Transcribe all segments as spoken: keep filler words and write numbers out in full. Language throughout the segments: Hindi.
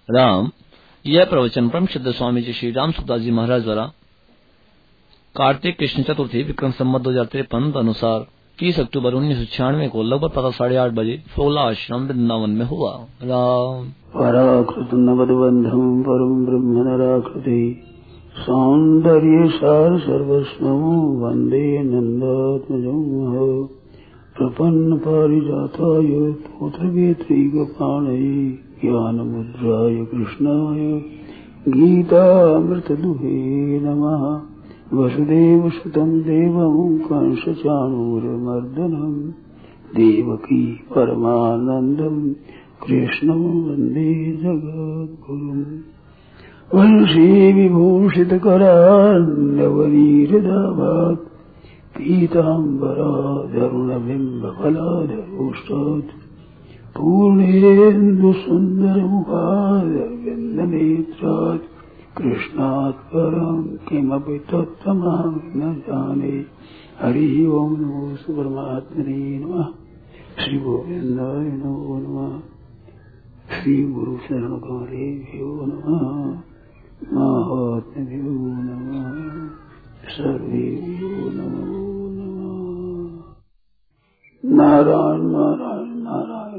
राम। यह प्रवचन परम सिद्ध स्वामी जी श्री राम सुखदास जी महाराज द्वारा कार्तिक कृष्ण चतुर्थी विक्रम संवत दो हजार तिरपन अनुसार तीस अक्टूबर उन्नीस सौ छियानवे को लगभग पता साढ़े आठ बजे फोला आश्रम वृंदावन में हुआ। राम। पराकृत नवदबंधम परम ब्रह्म नराकृति सौंदर्य सार सर्वस्व वंदे नंदात्मजं प्रपन्न पारिजाताय तोत्रवेत्रैकपाणये ज्ञानमुद्राय कृष्णाय गीतामृतदुहे नमः। वसुदेवसुतं देवं कंसचाणूरमर्दनं देवकी परमानन्दं कृष्णं वन्दे जगद्गुरुम्। वंशी विभूषितकरान्नवनीरदाभात् पीताम्बराधरुणबिम्बफलाधरोष्टात् पूर्णेन्दुसुन्दरमुखादरविन्दनेत्रात् कृष्णात् परं किमपि तत्त्वमहं न जाने। हरि ओं नमो परमात्मने नमः। श्री गोविन्दाय नमो नमः। श्री गुरु शरण गौरेभ्यो नमः। महात्म्यो नमः। सर्वेभ्यो नमो नमः। नारायण नारायण नारायण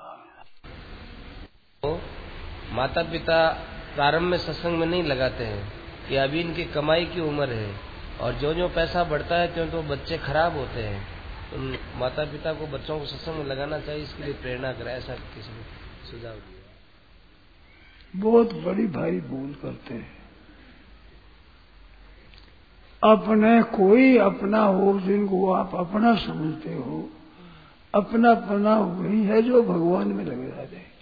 नारायण। माता पिता प्रारंभ में सत्संग में नहीं लगाते हैं कि अभी इनकी कमाई की उम्र है और जो जो पैसा बढ़ता है क्यों तो बच्चे खराब होते हैं। उन माता पिता को बच्चों को सत्संग में लगाना चाहिए, इसके लिए प्रेरणा कराए, ऐसा किसी ने सुझाव दिया। बहुत बड़ी भारी भूल करते हैं। अपने कोई अपना हो जिनको आप अपना समझते हो, अपना अपना वही है जो भगवान में लगे रहते हैं।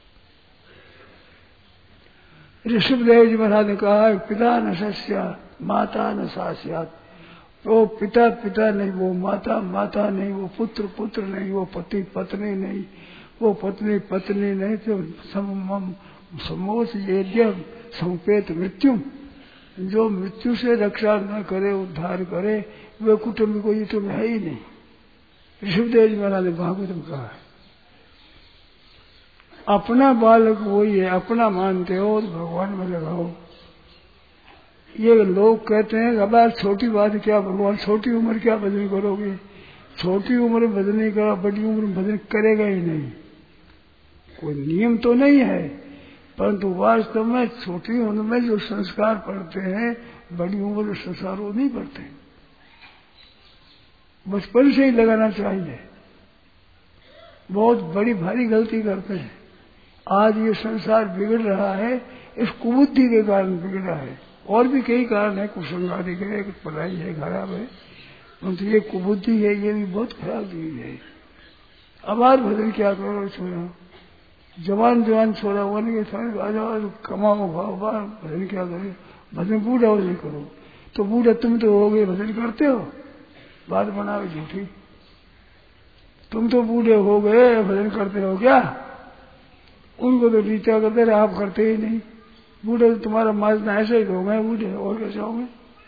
ऋषभदेव जी महाराज ने कहा पिता न सस्यात् माता न सास्यात्। वो पिता पिता नहीं, वो माता माता नहीं, वो पुत्र पुत्र नहीं, वो पति पत्नी नहीं, वो पत्नी पत्नी नहीं, तो समम समोस येद्य संपेत मृत्यु। जो मृत्यु से रक्षा न करे, उद्धार करे, वे कुटुंब को ये तो है ही नहीं। ऋषभदेव जी महाराज ने भागवत में कहा अपना बालक वही है, अपना मानते हो तो भगवान में लगाओ। ये लोग कहते हैं अब छोटी बात क्या भगवान, छोटी उम्र क्या भजन करोगे। छोटी उम्र में भजन नहीं करा, बड़ी उम्र में भजन करेगा ही नहीं। कोई नियम तो नहीं है, परंतु वास्तव में छोटी उम्र में जो संस्कार पढ़ते हैं, बड़ी उम्र में संस्कार वो नहीं पढ़ते। बचपन से ही लगाना चाहिए। बहुत बड़ी भारी गलती करते हैं। आज ये संसार बिगड़ रहा है, इस कुबुद्धि के कारण बिगड़ रहा है। और भी कई कारण है, कुसंगारी है, पढ़ाई है खराब है, परंतु ये कुबुद्धि है, ये भी बहुत खराब चीज है। अब आज भजन क्या करो, छोड़ा जवान जवान छोड़ा वन के थोड़े कमाओ भाव बार भजन क्या करो। भजन बूढ़ा हो नहीं करो तो बूढ़ा तुम तो हो गए, भजन करते हो, बात बनाओ झूठी। तुम तो बूढ़े हो गए, भजन करते हो क्या। उनको तो रीचा करते रहे, आप करते ही नहीं। बूढ़े तो तुम्हारा माजना ऐसे ही हो गए बूढ़े, और कैसे होंगे।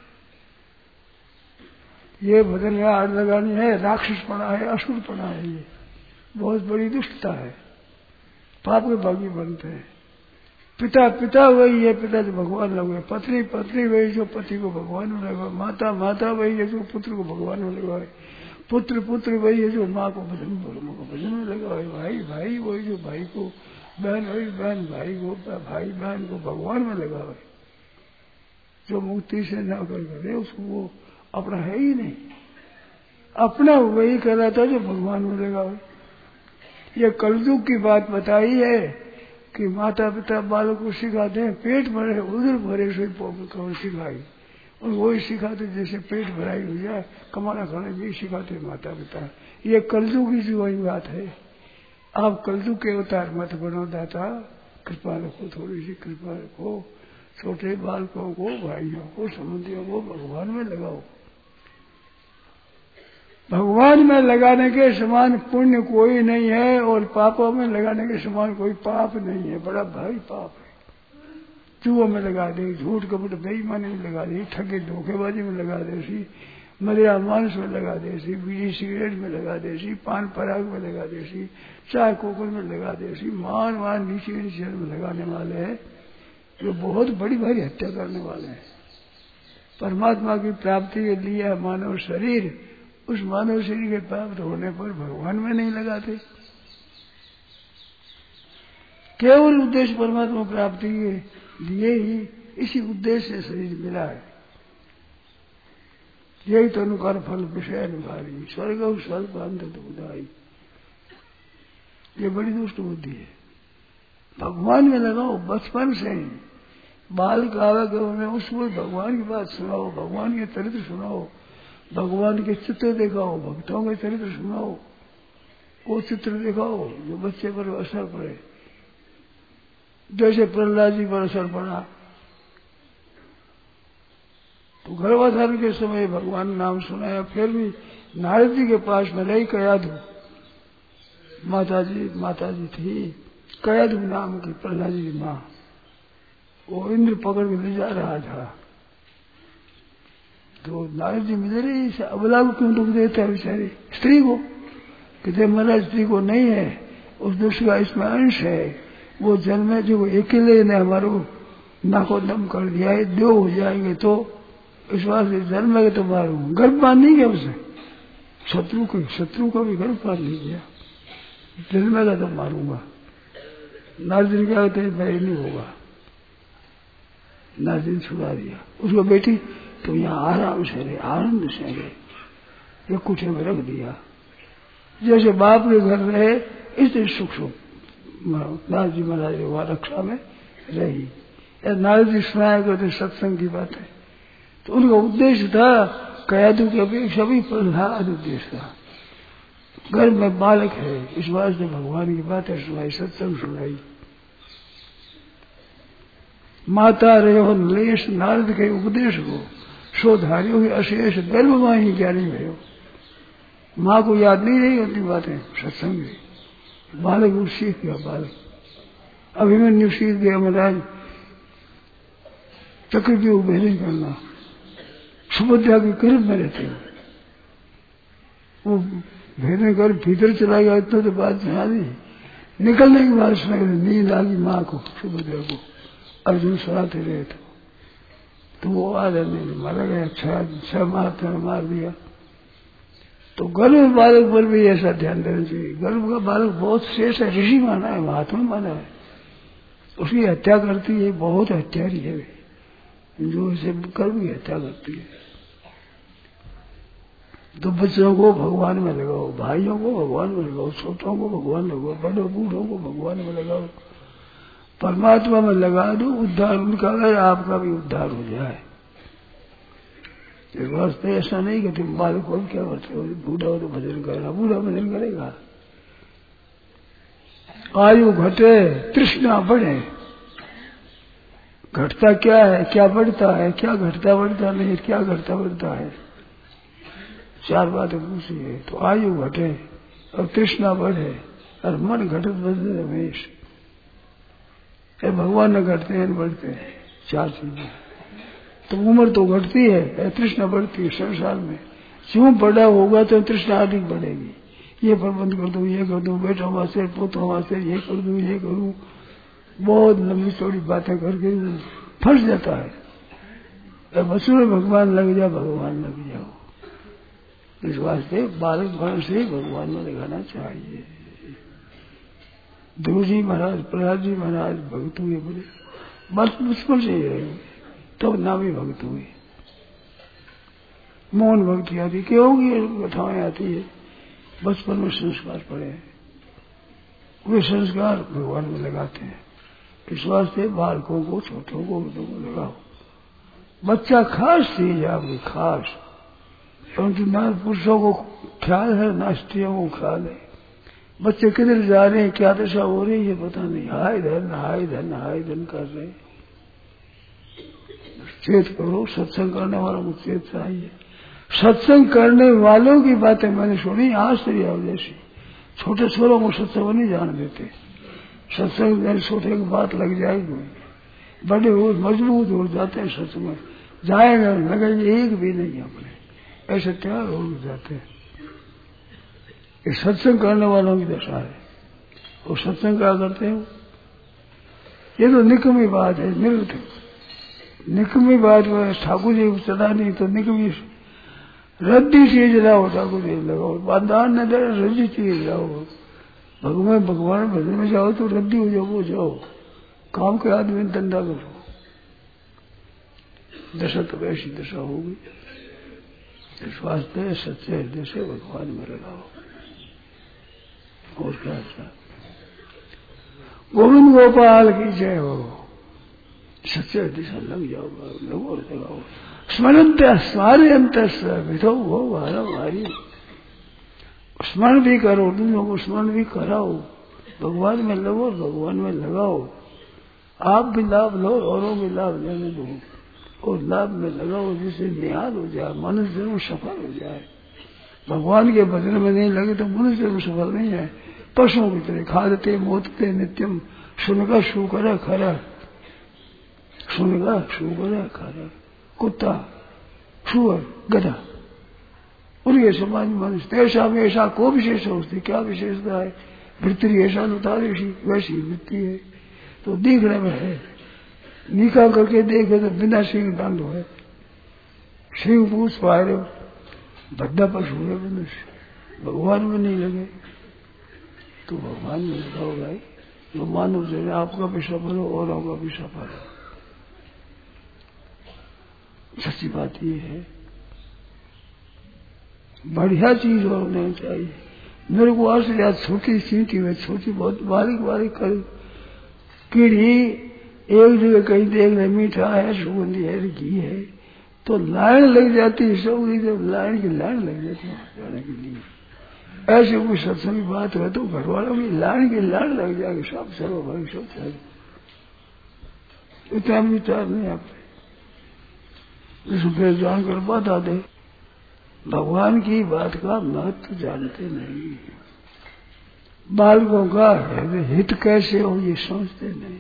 ये भजन में आड़ लगानी है, राक्षस पड़ा है, असुर पड़ा है, ये बहुत बड़ी दुष्टता है। पाप के भागी बनते हैं। पिता पिता वही है, पिता जो भगवान लगे। पत्नी पत्नी वही जो पति को भगवान में लगा। माता माता वही है जो पुत्र को भगवान में लगाए। पुत्र पुत्र वही है जो माँ को भजन माँ को भजन में लगाए। भाई भाई वही जो भाई को, बहन वही बहन भाई को, भाई बहन को भगवान में लगाए। जो मुक्ति से न कर करे उसको वो अपना है ही नहीं। अपना वही कहलाता जो भगवान में लगाए। ये कलयुग की बात बताई है कि माता पिता बालक को सिखाते हैं पेट भरे उधर भरे से कौन सिखाई, और वही सिखाते जैसे पेट भराई हो जाए, कमाना खाना भी सिखाते माता पिता। ये कलयुग की जो वही बात है। आप कलयुग के अवतार मत बनो दाता, कृपा रखो, थोड़ी सी कृपा रखो। छोटे बालकों को, भाइयों को, संबंधियों को भगवान में लगाओ। भगवान में लगाने के समान पुण्य कोई नहीं है, और पापों में लगाने के समान कोई पाप नहीं है। बड़ा भारी पाप है। जुआ में लगा दे, झूठ कपट बेईमानी में लगा दे, ठगे धोखेबाजी में लगा दे, मदिरा मांस में लगा दे, बीड़ी सिगरेट में लगा दे, पान पराग में लगा दे, चाय कोकल में लगा दे, मान मान नीचे नीचे में लगाने वाले हैं। जो बहुत बड़ी भारी हत्या करने वाले हैं। परमात्मा की प्राप्ति के लिए मानव शरीर, उस मानव शरीर के प्राप्त होने पर भगवान में नहीं लगाते। केवल उद्देश्य परमात्मा प्राप्ति के लिए ही इसी उद्देश्य से शरीर मिला है। यही तो अनुकार फल विषय अनुकारी स्वर्ग स्वर्ग अंत उदाई। ये बड़ी दुष्ट बुद्धि है। भगवान में लगाओ बचपन से ही। बालक आवे कि उन्हें उसको भगवान की बात सुनाओ, भगवान के चरित्र सुनाओ, भगवान के चित्र दिखाओ, भक्तों के चरित्र सुनाओ, वो चित्र दिखाओ जो बच्चे पर असर पड़े। जैसे प्रहलाद जी पर असर पड़ा तो गर्भाधारण के समय भगवान नाम सुनाया, फिर भी नारद जी के पास में रही कयाधु माता जी माता जी थी, कयाधु नाम की प्रहलाद जी की माँ। वो इंद्र पकड़ के ले जा रहा था तो नारद जी मिले रही इसे अबला को क्यों दुख देता है बेचारी स्त्री को, कहते महाराज स्त्री को नहीं है, उस दुष्ट का इसमें अंश है। वो जन्म जो अकेले ने हमारो नाको दम कर दिया है, दो हो जाएंगे तो इस बात से जन्म के तो मारूंगा। गर्भ बांध नहीं गया उसे, शत्रु को शत्रु को भी गर्भ बांध नहीं गया, जन्म का तो मारूंगा। नारद जी क्या कहते हैं भाई नहीं होगा। नारद जी छुड़ा दिया उसको, बेटी तो यहाँ आराम से रहे, आनंद से रहे, ये कुछ में रख दिया। जैसे बाप के घर रहे इसलिए सुख सुख नारद जी महाराज वहां रक्षा में रही। नारद जी सुनाया करते सत्संग की बात है, तो उनका उद्देश्य था कयाधु की अपेक्षा भी प्रहलाद उद्देश्य था। घर में बालक है इस बात से भगवान की बातें सुनाई, सत्संग सुनाई। माता रहो लेश नारद के उपदेश को शोधारियों की अशेष गर्भ में ही ज्ञानी भयो। माँ को याद नहीं रही होती बातें सत्संग में, बालक वो सीख गया। बालक अभिमन्यु सीख गया महाराज चक्रव्यूह भेदन करना, सुभद्रा के गर्भ में रहते हो वो भेदन कर भीतर चला गया। इतना तो बात सुना दी, निकलने की बात सुना नींद आ गई माँ को सुभद्रा को। अर्जुन सुनाते रहे थे तो वो आदर नहीं मारा गया, छह छह मार मार दिया। तो गर्भ बालक पर भी ऐसा ध्यान देना चाहिए। गर्भ का बालक बहुत शेष है, ऋषि माना है, महात्मा माना है, उसकी हत्या करती है, बहुत हत्यारी है जो इसे गर्भ की हत्या करती है। तो बच्चों को भगवान में लगाओ, भाइयों को भगवान में लगाओ, छोटों को भगवान में लगाओ, बड़ों बूढ़ों को भगवान में लगाओ, परमात्मा में लगा दो, उद्धार उनका है, आपका भी उद्धार हो जाए। इस वास्ते ऐसा नहीं कि तुम बालक को क्या करते हो, बूढ़ा हो तो भजन करना, बूढ़ा भजन करेगा। आयु घटे तृष्णा बढ़े, घटता क्या है, क्या बढ़ता है, क्या घटता बढ़ता नहीं, क्या घटता बढ़ता है, चार बातें पूछी है। तो आयु घटे और तृष्णा बढ़े और मन घटत बदले रमेश, भगवान न घटते हैं बढ़ते हैं, चार चीजें। तो उम्र तो घटती है, तृष्णा बढ़ती है संसार में। क्यों बड़ा होगा तो तृष्णा अधिक बढ़ेगी। ये प्रबंध कर दूं, ये कर दूं, बेटा वास्ते पोतों वास्ते ये कर दूं, ये करूं, बहुत लंबी चौड़ी बातें करके फंस जाता है। बच्चों में भगवान लग जाओ, भगवान लग जाओ। इस वास्ते बालक भर से भगवान में लगाना चाहिए। ध्रुव जी महाराज, प्रहलाद जी महाराज भक्त हुए बोले, बस बचपन से ही रहे तब तो नामी भक्त हुए। मौन भक्ति आती क्यों होगी, कथाएं आती है, बचपन में संस्कार पड़े हैं, वे संस्कार भगवान में लगाते हैं। इस वास्ते बालकों को, छोटों को, बड़ों को लगाओ। बच्चा खास चीज है आपकी, खास, परंतु ना पुरुषों को ख्याल है ना स्त्रियों को ख्याल है। बच्चे किधर जा रहे हैं, क्या दशा हो रही है पता नहीं, हाय धन हाय धन हाय धन कर रहे हैं। चेत करो, सत्संग करने वालों को चेत चाहिए। सत्संग करने वालों की बातें मैंने सुनी आश्चर्य जैसी। छोटे छोरों को सत्संग नहीं जान देते, सत्संग छोटे की बात लग जाएगी, बड़े हो मजबूत हो जाते हैं, सत्संग में जाएगा लगेगा एक भी नहीं अपने, ऐसे तैयार हो जाते हैं। ये सत्संग करने वालों की दशा है। वो सत्संग क्या करते हो, ये तो निकमी बात है, निरर्थक निकमी बात में ठाकुर जी को चढ़ा नहीं तो निकमी रद्दी चीज लाओ, ठाकुर जी लगाओ, बांधान न दे रद्दी चीज लाओ। भगवान भगवान भजन में जाओ तो रद्दी हो जाओ, वो जाओ काम के आदमी धंधा करो। दशा तो वैसी दशा होगी। इस वास्ते सच्चे हृदय से भगवान में लगाओ। और क्या था? गोविंद गोपाल की जय हो। सच्चे हृदय से लग जाओ, लगो लगाओ। स्मरण स्मारे अंत विधो हो हमारी। स्मरण भी करो, दूसरों को स्मरण भी कराओ। भगवान में लगो, भगवान में लगाओ। आप भी लाभ लो, औरों भी लाभ लेने दो और लाभ में लगाओ, जिससे निहाल हो जाए, मनुष्य जन्म सफल हो जाए। भगवान के भजन में नहीं लगे तो मनुष्य जन्म सफल नहीं है। पशुओं की तरह खादते मोदते नित्यम, सुनगा शू करे खरा, सुनगा शू करे खरा। कुत्ता, सुअर, गधा, उनके समाज मनुष्य ऐसा में ऐसा को विशेष होती, क्या विशेषता है? वृत्ति ऐसा उतारी वैसी वृत्ति है तो देखने में है। निकाह करके देखे तो बिना सिंह दंड है, सिंह पूछ पाए रहे भद्दा पशु है मनुष्य। भगवान में नहीं लगे तो भगवान में लगाओ भाई। जो मानव से आपका भी सफल हो और आपका भी सफल हो। सच्ची बात ये है, बढ़िया चीज और नहीं चाहिए। मेरे को आज से याद छोटी चींटी में छोटी बहुत बारीक बारीक कर कीड़ी एक जगह कहीं देख रहे मीठा है, सुगंधी है, घी है तो लाइन लग जाती है। सब जब लाइन की लाइन लग जाती है जाने के लिए। ऐसे कोई सत्संग की बात है तो घर वालों की लाइन की लाइन लग जाएगी। सब चलो भाई सब चलो, इतना विचार नहीं आपने फिर जानकर बता दे। भगवान की बात का महत्व जानते नहीं। बालकों का हित कैसे हो ये सोचते नहीं।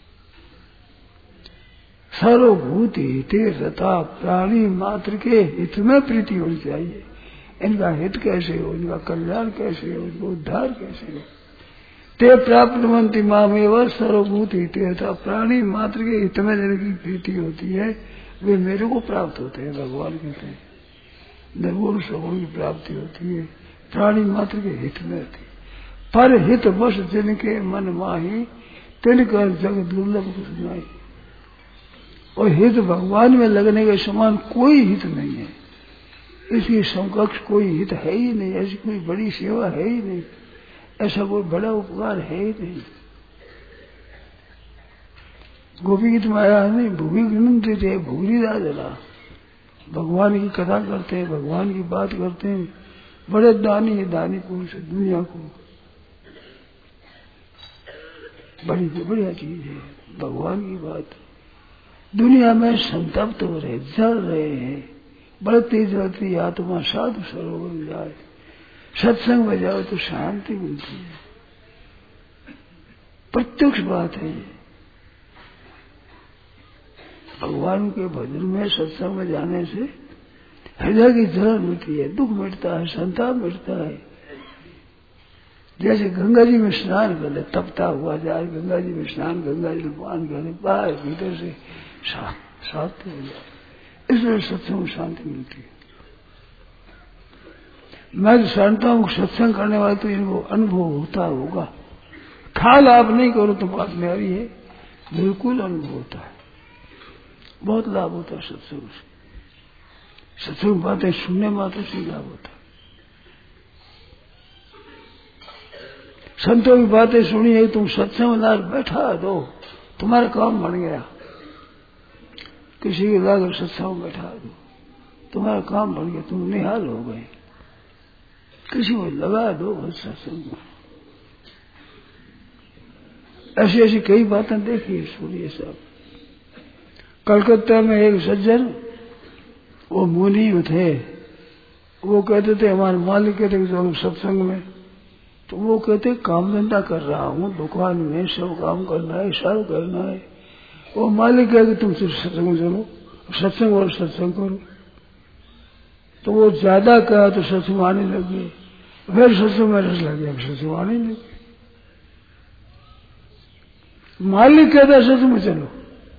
सर्वभूत हिते रता, प्राणी मात्र के हित में प्रीति होनी चाहिए। इनका हित कैसे हो, इनका कल्याण कैसे हो, इनका उद्धार कैसे हो। ते प्राप्त मंत्री मामेव सर्वभूत हिते रता, प्राणी मात्र के हित में जिनकी प्रीति होती है वे मेरे को प्राप्त होते हैं। भगवान कहते हैं निर्गुण सगुण की प्राप्ति होती है, प्राणी मात्र के हित में होती है। पर हित बस जिनके मन माही, तिनकर जग दुर्लभ कुछ नहीं। और हित भगवान में लगने के समान कोई हित नहीं है। इसकी समकक्ष कोई हित है ही नहीं। ऐसी कोई बड़ी सेवा है ही नहीं, ऐसा कोई बड़ा उपकार है ही नहीं। गोपी गीत में आया नहीं, भूमि गिनते थे भूरी राजला। भगवान की कथा करते हैं, भगवान की बात करते हैं, बड़े दानी है, दानी पुरुष दुनिया को बड़ी बढ़िया चीज है भगवान की बात। दुनिया में संतप्त हो रहे, जल रहे हैं, बढ़ती जलती आत्मा साधु सरोवर में जाए, सत्संग में जाओ तो शांति मिलती है। प्रत्यक्ष बात है ये। भगवान के भजन में सत्संग में जाने से हृदय की जलन मिटती है, दुख मिटता है, संताप मिटता है। जैसे गंगा जी में स्नान कर ले, तपता हुआ जाए गंगा जी में स्नान, गंगा जी पान कर ले, बाहर भीतर से शांति हो जाए। इसलिए सत्संग में शांति मिलती है। मैं तो जानता हूँ सत्संग करने वाले तो इनको अनुभव होता होगा। ख्याल आप नहीं करो तो बात मेरी है, बिल्कुल अनुभव होता है। बहुत लाभ होता है सत्संग से। सत्संग बातें सुनने मात्र से लाभ होता है। संतों की बातें सुनी है, तुम सत्संग में बैठा दो, तुम्हारा काम बन गया। किसी के लाकर सत्संग में बैठा दो, तुम्हारा काम बन गया, तुम निहाल हो गए। किसी को लगा दो बस सत्संग में। ऐसी ऐसी कई बातें देखी सुनिए साहब। कलकत्ता में एक सज्जन, वो मुनि थे, वो कहते थे हमारे मालिक कहते थे चलो सत्संग में। तो वो कहते काम धंधा कर रहा हूँ, दुकान में सब काम करना है, सब करना है। वो मालिक कहते तुम सत्संग चलो, सत्संग और सत्संग करो। तो वो ज्यादा कहा तो सत्संग आने लगे, फिर सत्संग में रस लगे, अब सत्संग आने लगे। मालिक कहता सच में चलो,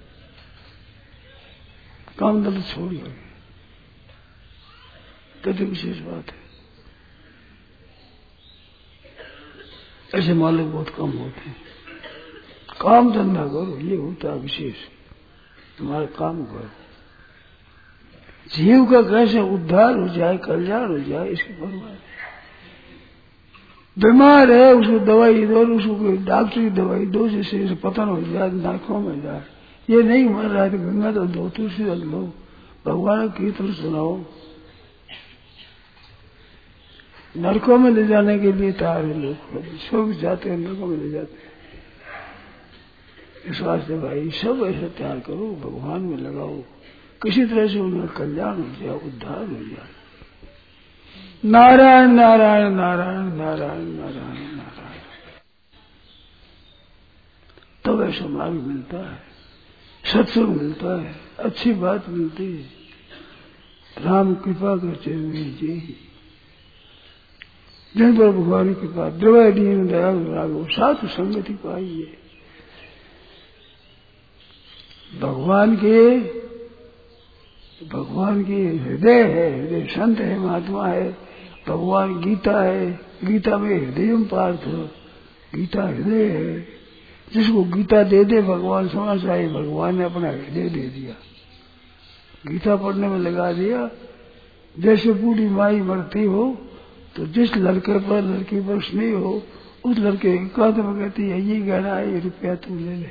काम धंधा छोड़ दो, कहते विशेष बात है। ऐसे मालिक बहुत कम होते हैं। काम धंधा करो, ये होता है विशेष, तुम्हारा काम करो। जीव का कैसे उद्धार हो जाए, कल्याण हो जाए, इसकी परवाह है। बीमार है, उसको दवाई दो, उसको कोई डॉक्टरी दवाई दो, जैसे पतन हो जाए, नाकों में जाए। ये नहीं मर रहा है तो गंगा तो दो, तुलसी रख लो, भगवान की कीर्तन सुनाओ। नरकों में ले जाने के लिए तैयार है लोग, सब जाते हैं नरकों में ले जाते हैं। इस वास्ते भाई सब ऐसे तैयार करो, भगवान में लगाओ, किसी तरह से उनका कल्याण हो जाए, उद्धार हो जाए। नारायण नारायण नारायण नारायण नारायण नारायण, तब ऐसा मार्ग मिलता है, सत्संग मिलता है, अच्छी बात मिलती है। राम कृपा करते हुए जी जिन पर भगवान की कृपा, द्रवय दीन दयाल राघव साधु संगति पाइए। भगवान के भगवान की हृदय है, हृदय संत है, महात्मा है। भगवान गीता है, गीता में हृदय पार्थ, गीता हृदय है। जिसको गीता दे दे भगवान समझ आए, भगवान ने अपना हृदय दे दिया, गीता पढ़ने में लगा दिया। जैसे बूढ़ी माई मरती हो तो जिस लड़के पर लड़की पर स्नेह हो, उस लड़के एकांत में कहती है ये गहना है, ये रुपया तू ले ले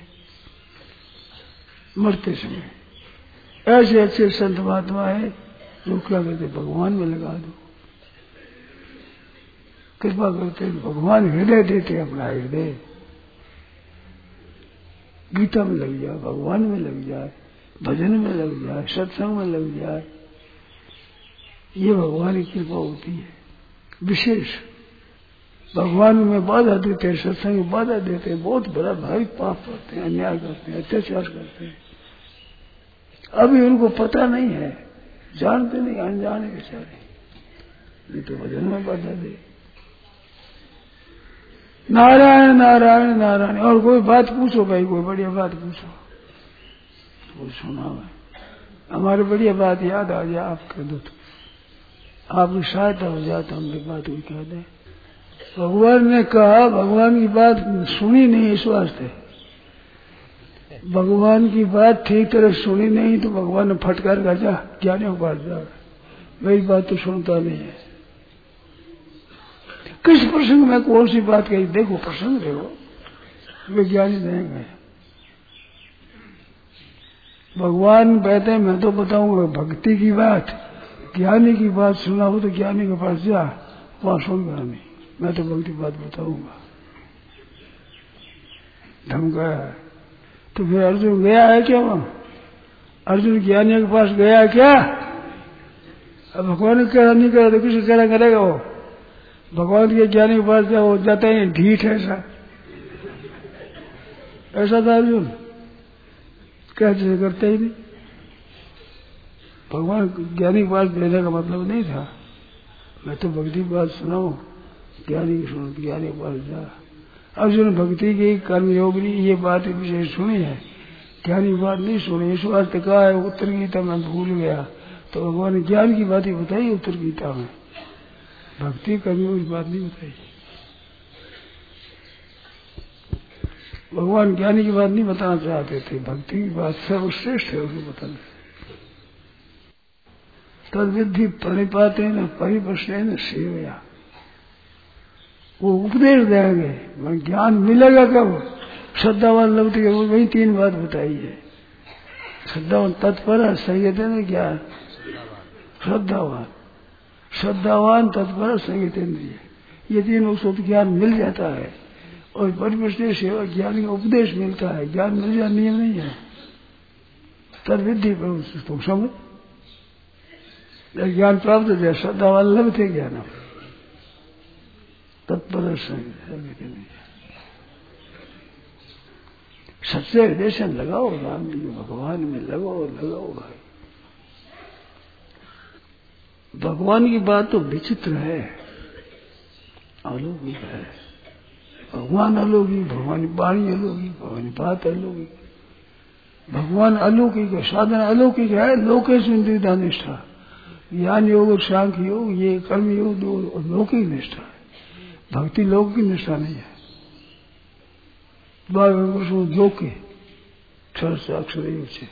मरते समय। ऐसे अच्छे संत महात्मा है जो क्या कहते भगवान में लगा दो, कृपा करते भगवान हृदय देते, अपना हृदय गीता में लग जाए, भगवान में लग जाए, भजन में लग जाए, सत्संग में लग जाए। ये भगवान की कृपा होती है विशेष। भगवान में बाधा देते हैं, सत्संग में बाधा देते हैं, बहुत बड़ा भारी पाप करते हैं, अन्याय करते हैं, अत्याचार करते हैं। अभी उनको पता नहीं है, जानते नहीं, अनजाने बेचारे, नहीं तो भजन में बाधा दे। नारायण नारायण नारायण। और कोई बात पूछो भाई, कोई बढ़िया बात पूछो, वो सुना है। हमारी बढ़िया बात याद आ जाए आप कह दो, तो आपकी सहायता हो जाए तो हम भी बात भी कह दें। भगवान ने कहा, भगवान की बात सुनी नहीं इस वास्ते, भगवान की बात ठीक तरह सुनी नहीं तो भगवान ने फटकार कर जा ज्ञानियों के पास जा, मेरी बात तो सुनता नहीं है। किस प्रसंग में कौन सी बात कही, देखो प्रसंग देखो, वे ज्ञानी नहीं गए। भगवान कहते हैं मैं तो बताऊंगा भक्ति की बात, ज्ञानी की बात सुना हो तो ज्ञानी के पास जा, वहां सुनगा नहीं, मैं तो भक्ति बात बताऊंगा। धमकाया है तो फिर अर्जुन गया है क्या वहां? अर्जुन ज्ञानी के पास गया है क्या? अब भगवान ने कह नहीं करा तो किसी कहना करेगा वो? भगवान के ज्ञानी के पास जाओ, जाता है ढीठ ऐसा ऐसा था अर्जुन, क्या जैसे करते ही नहीं। भगवान ज्ञानी की बात देने का मतलब नहीं था मैं तो भक्ति की बात सुनाऊं, ज्ञानी की सुनो, ज्ञानी के पास जा। अर्जुन भक्ति की कर्मयोगिनी ये बात विशेष सुनी है, ज्ञानी की बात नहीं सुनी। इस वास्ते कहा है उत्तर गीता में भूल गया, तो भगवान ने ज्ञान की बात ही बताई उत्तर गीता में, भक्ति कर्मयोग की बात नहीं बताई। भगवान ज्ञानी की बात नहीं बताना चाहते थे, भक्ति की बात सर्वश्रेष्ठ है उसको बताना। तद विधि प्रणिपाते न परिप्रश्न न सेवया, वो उपदेश देंगे, ज्ञान मिलेगा कब? श्रद्धावान लौट के, वही तीन बात बताई है। श्रद्धावान तत्पर संगीत है ना ज्ञान, श्रद्धावान श्रद्धावान तत्पर संगीत इंद्रिय, ये तीन उसको ज्ञान मिल जाता है। और परिप्रश्न सेवा ज्ञान का उपदेश मिलता है, ज्ञान मिल जाए नियम नहीं है। तद विधि तुम समझ ज्ञान प्राप्त हो जाए, श्रद्धावान लभते ज्ञान तत्पर संगीत इंद्रिय। सच्चे हृदय से लगाओ, राम जी भगवान में लगाओ लगाओ भाई। भगवान की बात तो विचित्र है, अलौकिक है। भगवान अलौकिक, भगवान की वाणी अलौकिक, भगवान की बात अलौकिक, भगवान अलौकिक है, साधन अलौकिक है। लोकेश द्विधा निष्ठा, ज्ञान योग, सांख्य योग, ये कर्म योग दो लौकिक निष्ठा है, भक्ति लौकिक निष्ठा नहीं है। लोके क्षर से अक्षर योग से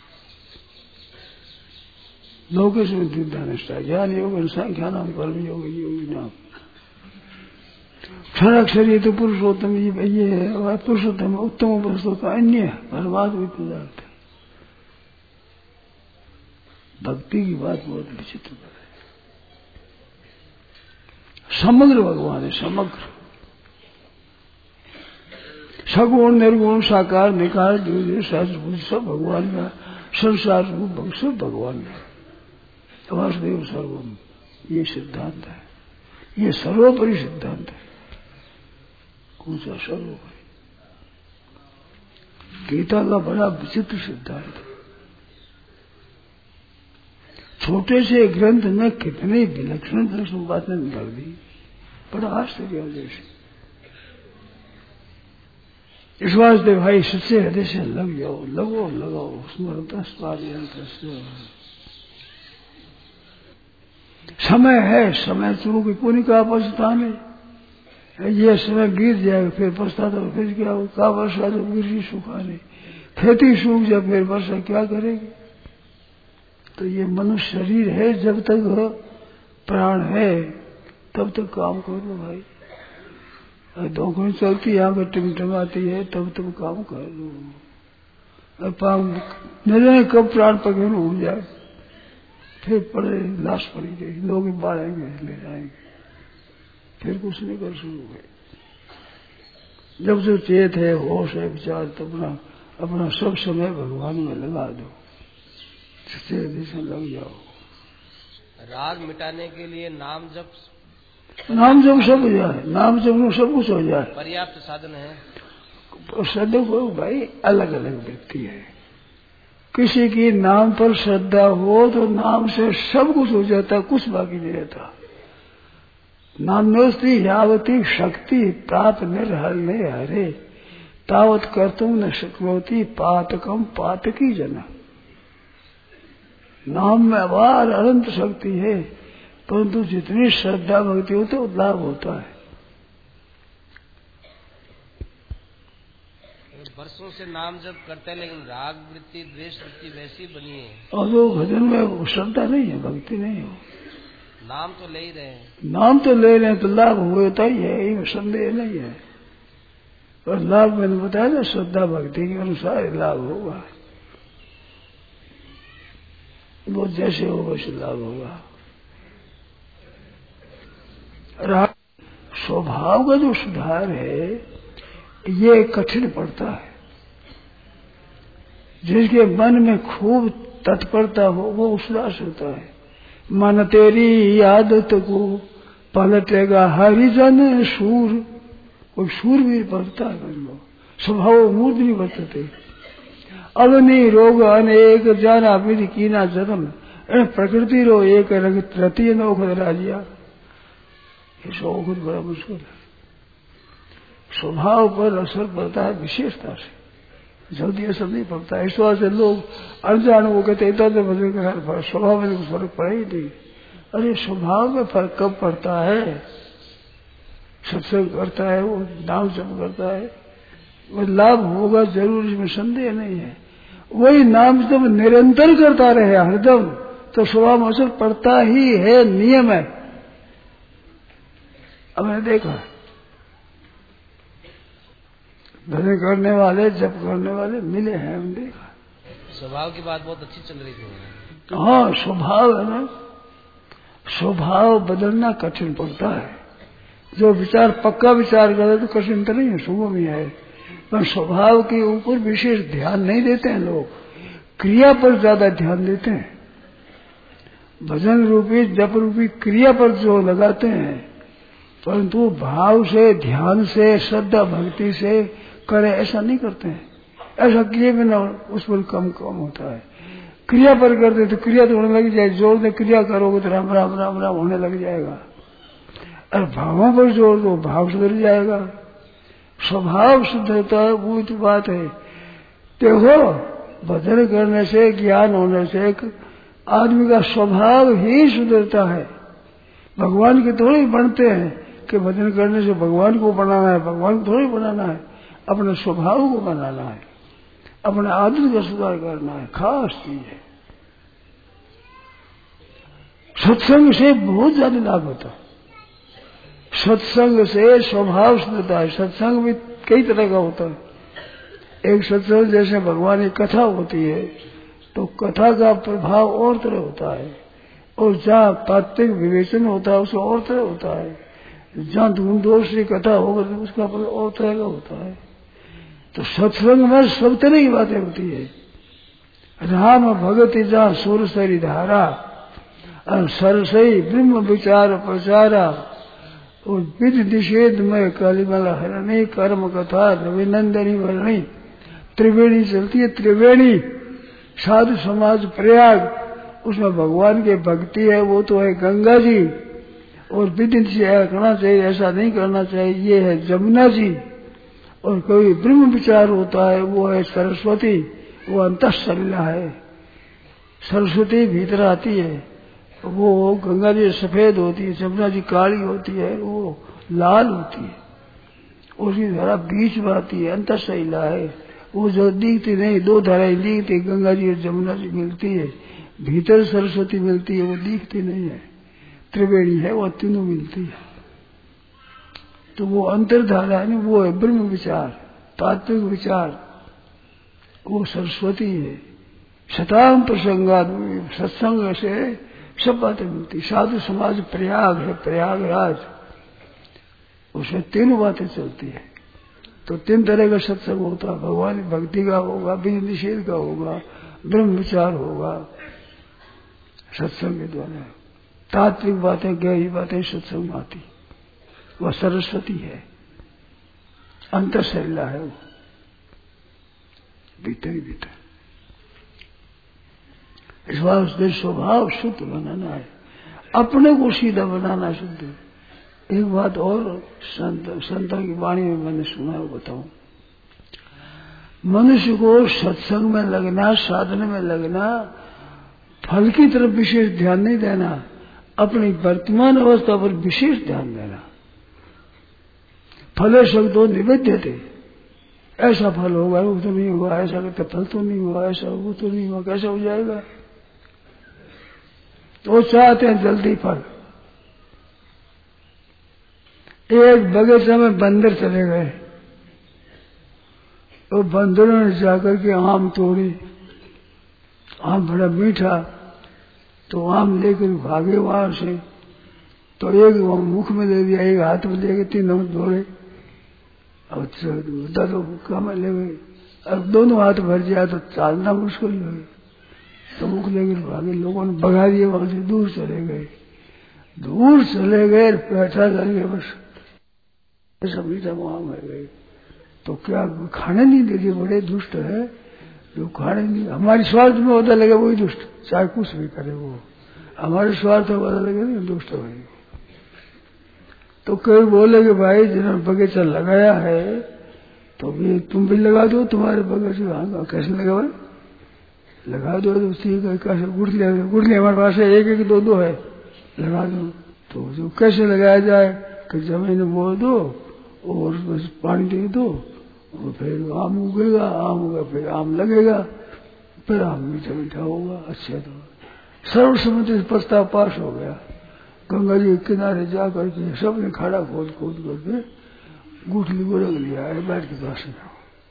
लोकेश द्विधा निष्ठा, ज्ञान योग, सांख्या नाम, कर्म योग, योगी नाम। क्षर अक्षर ये तो पुरुषोत्तम ये है, और पुरुषोत्तम उत्तम पुरुषों का अन्य परमात्मा पदार्थ है। भक्ति की बात बहुत विचित्र है। समग्र भगवान है, समग्र सगुण निर्गुण साकार निकार जो शास्त्र सब भगवान का संसार रूप सब भगवान का वासुदेव सर्वम, ये सिद्धांत है, ये सर्वोपरि सिद्धांत है। कौन सा सर्वोपरि? गीता का बड़ा विचित्र सिद्धांत है। छोटे से ग्रंथ में कितने विलक्षण विलक्षण बातें निकाल दी, बड़ा आश्चर्य जैसे। इस वास्ते भाई सच्चे हृदय से लग जाओ, लगो लगाओ स्मरण समय है, समय चुनो की पुण्य का पछताने, ये समय गिर जाएगा फिर पछताता तो फिर क्या हो, का वर्षा तो गिरी सुखाने, खेती सूख जाए फिर वर्षा क्या करेगी। तो ये मनुष्य शरीर है, जब तक प्राण है तब तक काम करो भाई। धोखी चलती यहाँ पर टिमटमाती है तब तक काम कर लो। न जाने कब प्राण पकड़ उड़ जाए, फिर पड़े लाश पड़ी गई, लोग बाढ़ेंगे ले जाएंगे, फिर कुछ नहीं कर सकोगे। जब जो चेत है, होश है, विचार, तो अपना अपना सब समय भगवान में लगा दो, सच्चे दिशा लग जाओ। राग मिटाने के लिए नाम जप, नाम जब सब हो जाए, नाम जब सब कुछ हो जाए, पर्याप्त साधन है। श्रद्धा को भाई अलग अलग व्यक्ति है। किसी की नाम पर श्रद्धा हो तो नाम से सब कुछ हो जाता, कुछ बाकी नहीं रहता। नाम्योस्ति यावती शक्ति प्राप्त निर्हरणे हरे तावत कर्तुम न शक्नोति पातकम पातकी जना। नाम में अपार अनंत शक्ति है, परंतु जितनी श्रद्धा भक्ति हो तो लाभ होता है। वर्षों से नाम जब करते हैं लेकिन राग वृत्ति द्वेष वृत्ति वैसी बनी है, और वो भजन में श्रद्धा नहीं है, भक्ति नहीं हो। नाम तो ले ही रहे हैं, नाम तो ले रहे हैं तो लाभ होता ही है, ये संदेह नहीं है। पर लाभ मैंने बताया ना, श्रद्धा भक्ति के अनुसार लाभ होगा, वो जैसे हो वैसे लाभ होगा। स्वभाव का जो सुधार है ये कठिन पड़ता है। जिसके मन में खूब तत्परता हो वो उल्लास होता है। मन तेरी आदत को पलटेगा हरिजन सूर, कोई सूर भी पड़ता है मन में, स्वभाव मूर्ध नहीं बरतते। अवनी रोग अनेक जाना विधि कीना जन्म, प्रकृति रो एक रति नोख राजिया। ये बहुत बड़ा मुश्किल है। स्वभाव पर असर पड़ता है विशेषता से, जल्दी असर नहीं पड़ता है। इस वजह से लोग अनजान वो कहते इतना तो भजन का स्वभाव में फर्क पड़ा ही नहीं। अरे स्वभाव में फर्क कब पड़ता है? सत्संग करता है, वो नाम जप करता है, वो लाभ होगा जरूर, इसमें संदेह नहीं है। वही नाम जब निरंतर करता रहे हरदम तो स्वभाव में असर पड़ता ही है, नियम है। अब मैंने देखा भजन करने वाले जप करने वाले मिले हैं, हम देखा। स्वभाव की बात बहुत अच्छी चल रही थी। हाँ स्वभाव है ना, स्वभाव बदलना कठिन पड़ता है। जो विचार पक्का विचार करे तो कठिन तो नहीं है, सुगम ही है। पर स्वभाव के ऊपर विशेष ध्यान नहीं देते हैं लोग, क्रिया पर ज्यादा ध्यान देते हैं। भजन रूपी जप रूपी क्रिया पर जो लगाते हैं, परंतु भाव से ध्यान से श्रद्धा भक्ति से करे ऐसा नहीं करते हैं। ऐसा किए बिना उस पर कम कम होता है। क्रिया पर करते तो क्रिया तो होने लग जाए, जोर दे क्रिया करोगे तो राम राम राम राम होने लग जाएगा। और भावों पर जोर दो भाव सुधर जाएगा। स्वभाव शुद्ध होता है, वो तो बात है। देखो, भजन करने से, ज्ञान होने से एक आदमी का स्वभाव ही सुधरता है। भगवान के थोड़े बनते हैं कि भजन करने से भगवान को बनाना है, भगवान को थोड़ी बनाना है, अपने स्वभाव को बनाना है, अपने आदत का सुधार करना है, खास चीज है। सत्संग से बहुत ज्यादा लाभ होता है। सत्संग से स्वभाव सुधरता है। सत्संग भी कई तरह का होता है। एक सत्संग जैसे भगवान की कथा होती है तो कथा का प्रभाव और तरह होता है, और जहाँ तात्विक विवेचन होता है उसका और तरह होता है, जहाँ धूम दोष की कथा होगा तो उसका और तरह का होता है। तो सत्संग में सब तरह की बातें होती है। राम भगति जहाँ सुर सरी धारा, सरसई ब्रह्म विचार प्रचारा, और विध निषेध में कालीमाला हरणी, कर्म कथा रविनंदनी वर्णी, त्रिवेणी चलती है। त्रिवेणी साधु समाज प्रयाग, उसमें भगवान की भक्ति है, वो तो है गंगा जी, और विधि से करना चाहिए, ऐसा नहीं करना चाहिए, ये है जमुना जी। और कोई ब्रह्म विचार होता है, वो है सरस्वती, वो अंतःसलिला है। सरस्वती भीतर आती है, वो गंगा जी सफेद होती है, जमुना जी काली होती है, वो लाल होती है, उसकी धारा बीच में आती है, अंतःसलिला है। वो जो दिखती नहीं, दो धाराएं दिखती, गंगा जी और जमुना जी मिलती है, भीतर सरस्वती मिलती है, वो दिखती नहीं है। त्रिवेणी है, वो तीनों मिलती है। तो वो अंतर्धारा है ना, वो है ब्रह्म विचार, तात्विक विचार, वो सरस्वती है। शताम प्रसंगात, सत्संग से सब बातें मिलती। साधु समाज प्रयाग है, प्रयागराज, उसमें तीन बातें चलती है। तो तीन तरह का सत्संग होता है। भगवान भक्ति का होगा, विधि निषेध का होगा, ब्रह्म विचार होगा सत्संग के द्वारा। तात्विक बातें, गहरी बातें सत्संग में आती। वह सरस्वती है, अंतःसलिला है, वो भीतर ही भीतर। इस वास्ते स्वभाव शुद्ध बनाना है, अपने को सीधा बनाना शुद्ध। एक बात और संत संतों की वाणी में मैंने सुना है, बताऊं। मनुष्य को सत्संग में लगना, साधन में लगना, फल की तरफ विशेष ध्यान नहीं देना, अपनी वर्तमान अवस्था पर विशेष ध्यान देना। फले शब्दों निवेद्य थे, ऐसा फल होगा, वो तो नहीं हुआ, ऐसा करते फल तो नहीं हुआ, ऐसा वो तो नहीं हुआ, कैसा हो जाएगा? तो चाहते हैं जल्दी फल। एक बगीचे में बंदर चले गए, तो बंदरों ने जाकर के आम तोड़ी, आम बड़ा मीठा, तो आम लेकर भागे वहां से। तो एक वो मुख में ले दिया, एक हाथ में लेके तीनों दौड़े, और दादो काम ले गए। अब दोनों हाथ भर जाए तो चालना मुश्किल हो गई, तो मुख लेकर भागे। लोगों ने भगा दिए, वहां से दूर चले गए, दूर चले गए, पैसा करके बस ऐसा मीठा वहां मर गए। तो क्या खाने नहीं देते, बड़े दुष्ट है जो खाने नहीं। हमारी स्वार्थ में होता लगे वही दुष्ट, चाहे कुछ भी करे वो, हमारे स्वार्थ में पता लगे नहीं दुष्ट भाई। तो कोई बोले कि भाई जिन्होंने बगीचा लगाया है तो भी तुम भी लगा दो, तुम्हारे बगीचे। हाँ, कैसे लगा भाई? लगा दो तो ठीक है। कैसे? गुठलियां गुठलियां हमारे पास है, एक एक दो दो है, लगा दो। तो जो कैसे लगाया जाए कि जमीन बो दो और बस पानी दे दो, और फिर आम उगेगा, आम उगा फिर आम लगेगा, फिर आम मीठा मीठा होगा। अच्छा, तो सर्वसम्मति प्रस्ताव पास हो गया। गंगा जी के किनारे जा करके सबने खड़ा खोद खोद करके गुठली को रख लिया है बैठ के पास में।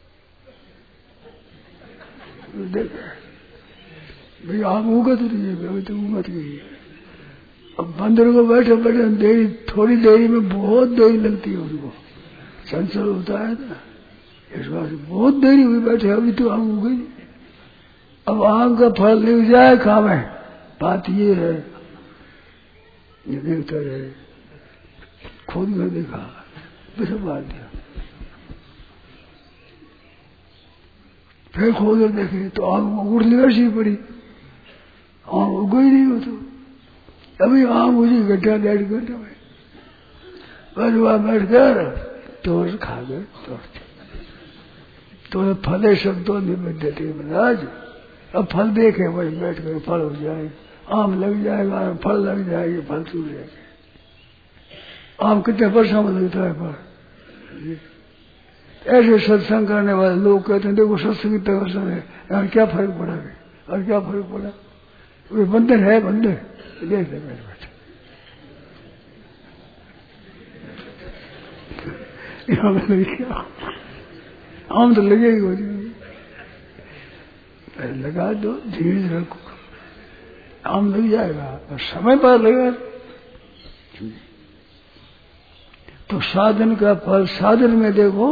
देख भाई आम उगा तो नहीं है, अभी तो उगत गई है। अब बंदर को बैठे बैठे देरी, थोड़ी देरी में बहुत देरी लगती है उनको, चंचल होता है ना, इस बार बहुत देरी हुई बैठे, अभी तो आम उगे। अब आम का फल ले जाए खावे, बात ये है। ये देखता रहे, खोद कर देखा, फिर मार दिया, फिर खोद कर देखे तो आम उगड़ने वैसी पड़ी, आम उग ही नहीं हो। तो अभी आम मुझे घंटा डेढ़ घंटा में बस वहां बैठ कर तोड़ खा गए तोड़ते तो फले शब्दों निबद्धते महाराज। अब फल देखे वही बैठ कर फल हो जाए, आम लग जाएगा, फल लग जाएगी, फल टूट जाएगा। आम कितने वर्षों में लगता है फल। ऐसे सत्संग करने वाले लोग कहते हैं देखो सत्संग कितने वर्षों है, यार क्या फर्क पड़ा है, और क्या फर्क पड़ा, वे बंधन है बंधन देख ले बैठ बैठे आम तो लगेगा लगा दो धीरे धीरे आम लग जाएगा और समय पर लगेगा। तो साधन का फल साधन में देखो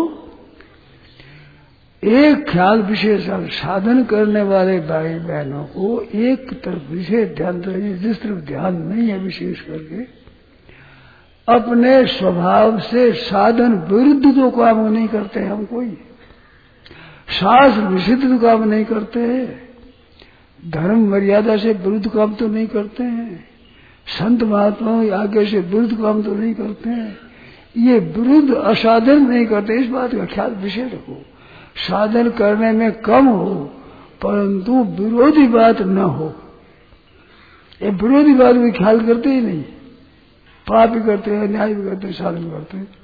एक ख्याल विशेष साधन करने वाले भाई बहनों को एक तरफ विशेष ध्यान रखिए, जिस तरफ ध्यान नहीं है विशेष करके अपने स्वभाव से साधन विरुद्ध तो काम नहीं करते हम, कोई शास्त्र निषिद्ध तो काम नहीं करते हैं, धर्म मर्यादा से विरुद्ध काम तो नहीं करते हैं, संत महात्माओं की आज्ञा से विरुद्ध काम तो नहीं करते हैं, ये विरुद्ध असाधन नहीं करते। इस बात का ख्याल विशेष रखो, साधन करने में कम हो परंतु विरोधी बात न हो। ये विरोधी बात भी ख्याल करते ही नहीं, पाप भी करते हैं, न्याय भी करते हैं, साधन भी करते हैं।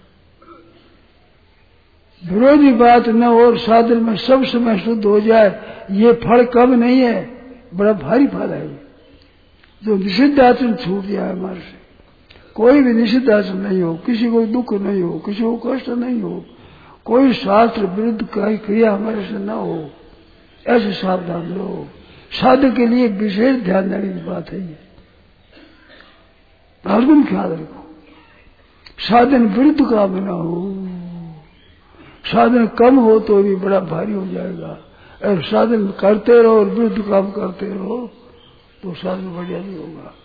विरोधी बात न हो, साधन में सब समय शुद्ध हो जाए, ये फल कम नहीं है, बड़ा भारी फल है। जो निषिद्ध आचरण छूट जाए हमारे से, कोई भी निषिद्ध आचरण नहीं हो, किसी को दुख नहीं हो, किसी को कष्ट नहीं हो, कोई शास्त्र विरुद्ध की क्रिया हमारे से न हो, ऐसे सावधान लो। साधक के लिए विशेष ध्यान देने की बात है ये, हरदम ख्याल रखो साधन विरुद्ध काम न हो। साधन कम हो तो भी बड़ा भारी हो जाएगा, और साधन करते रहो और विरुद्ध काम करते रहो तो साधन बढ़िया नहीं होगा।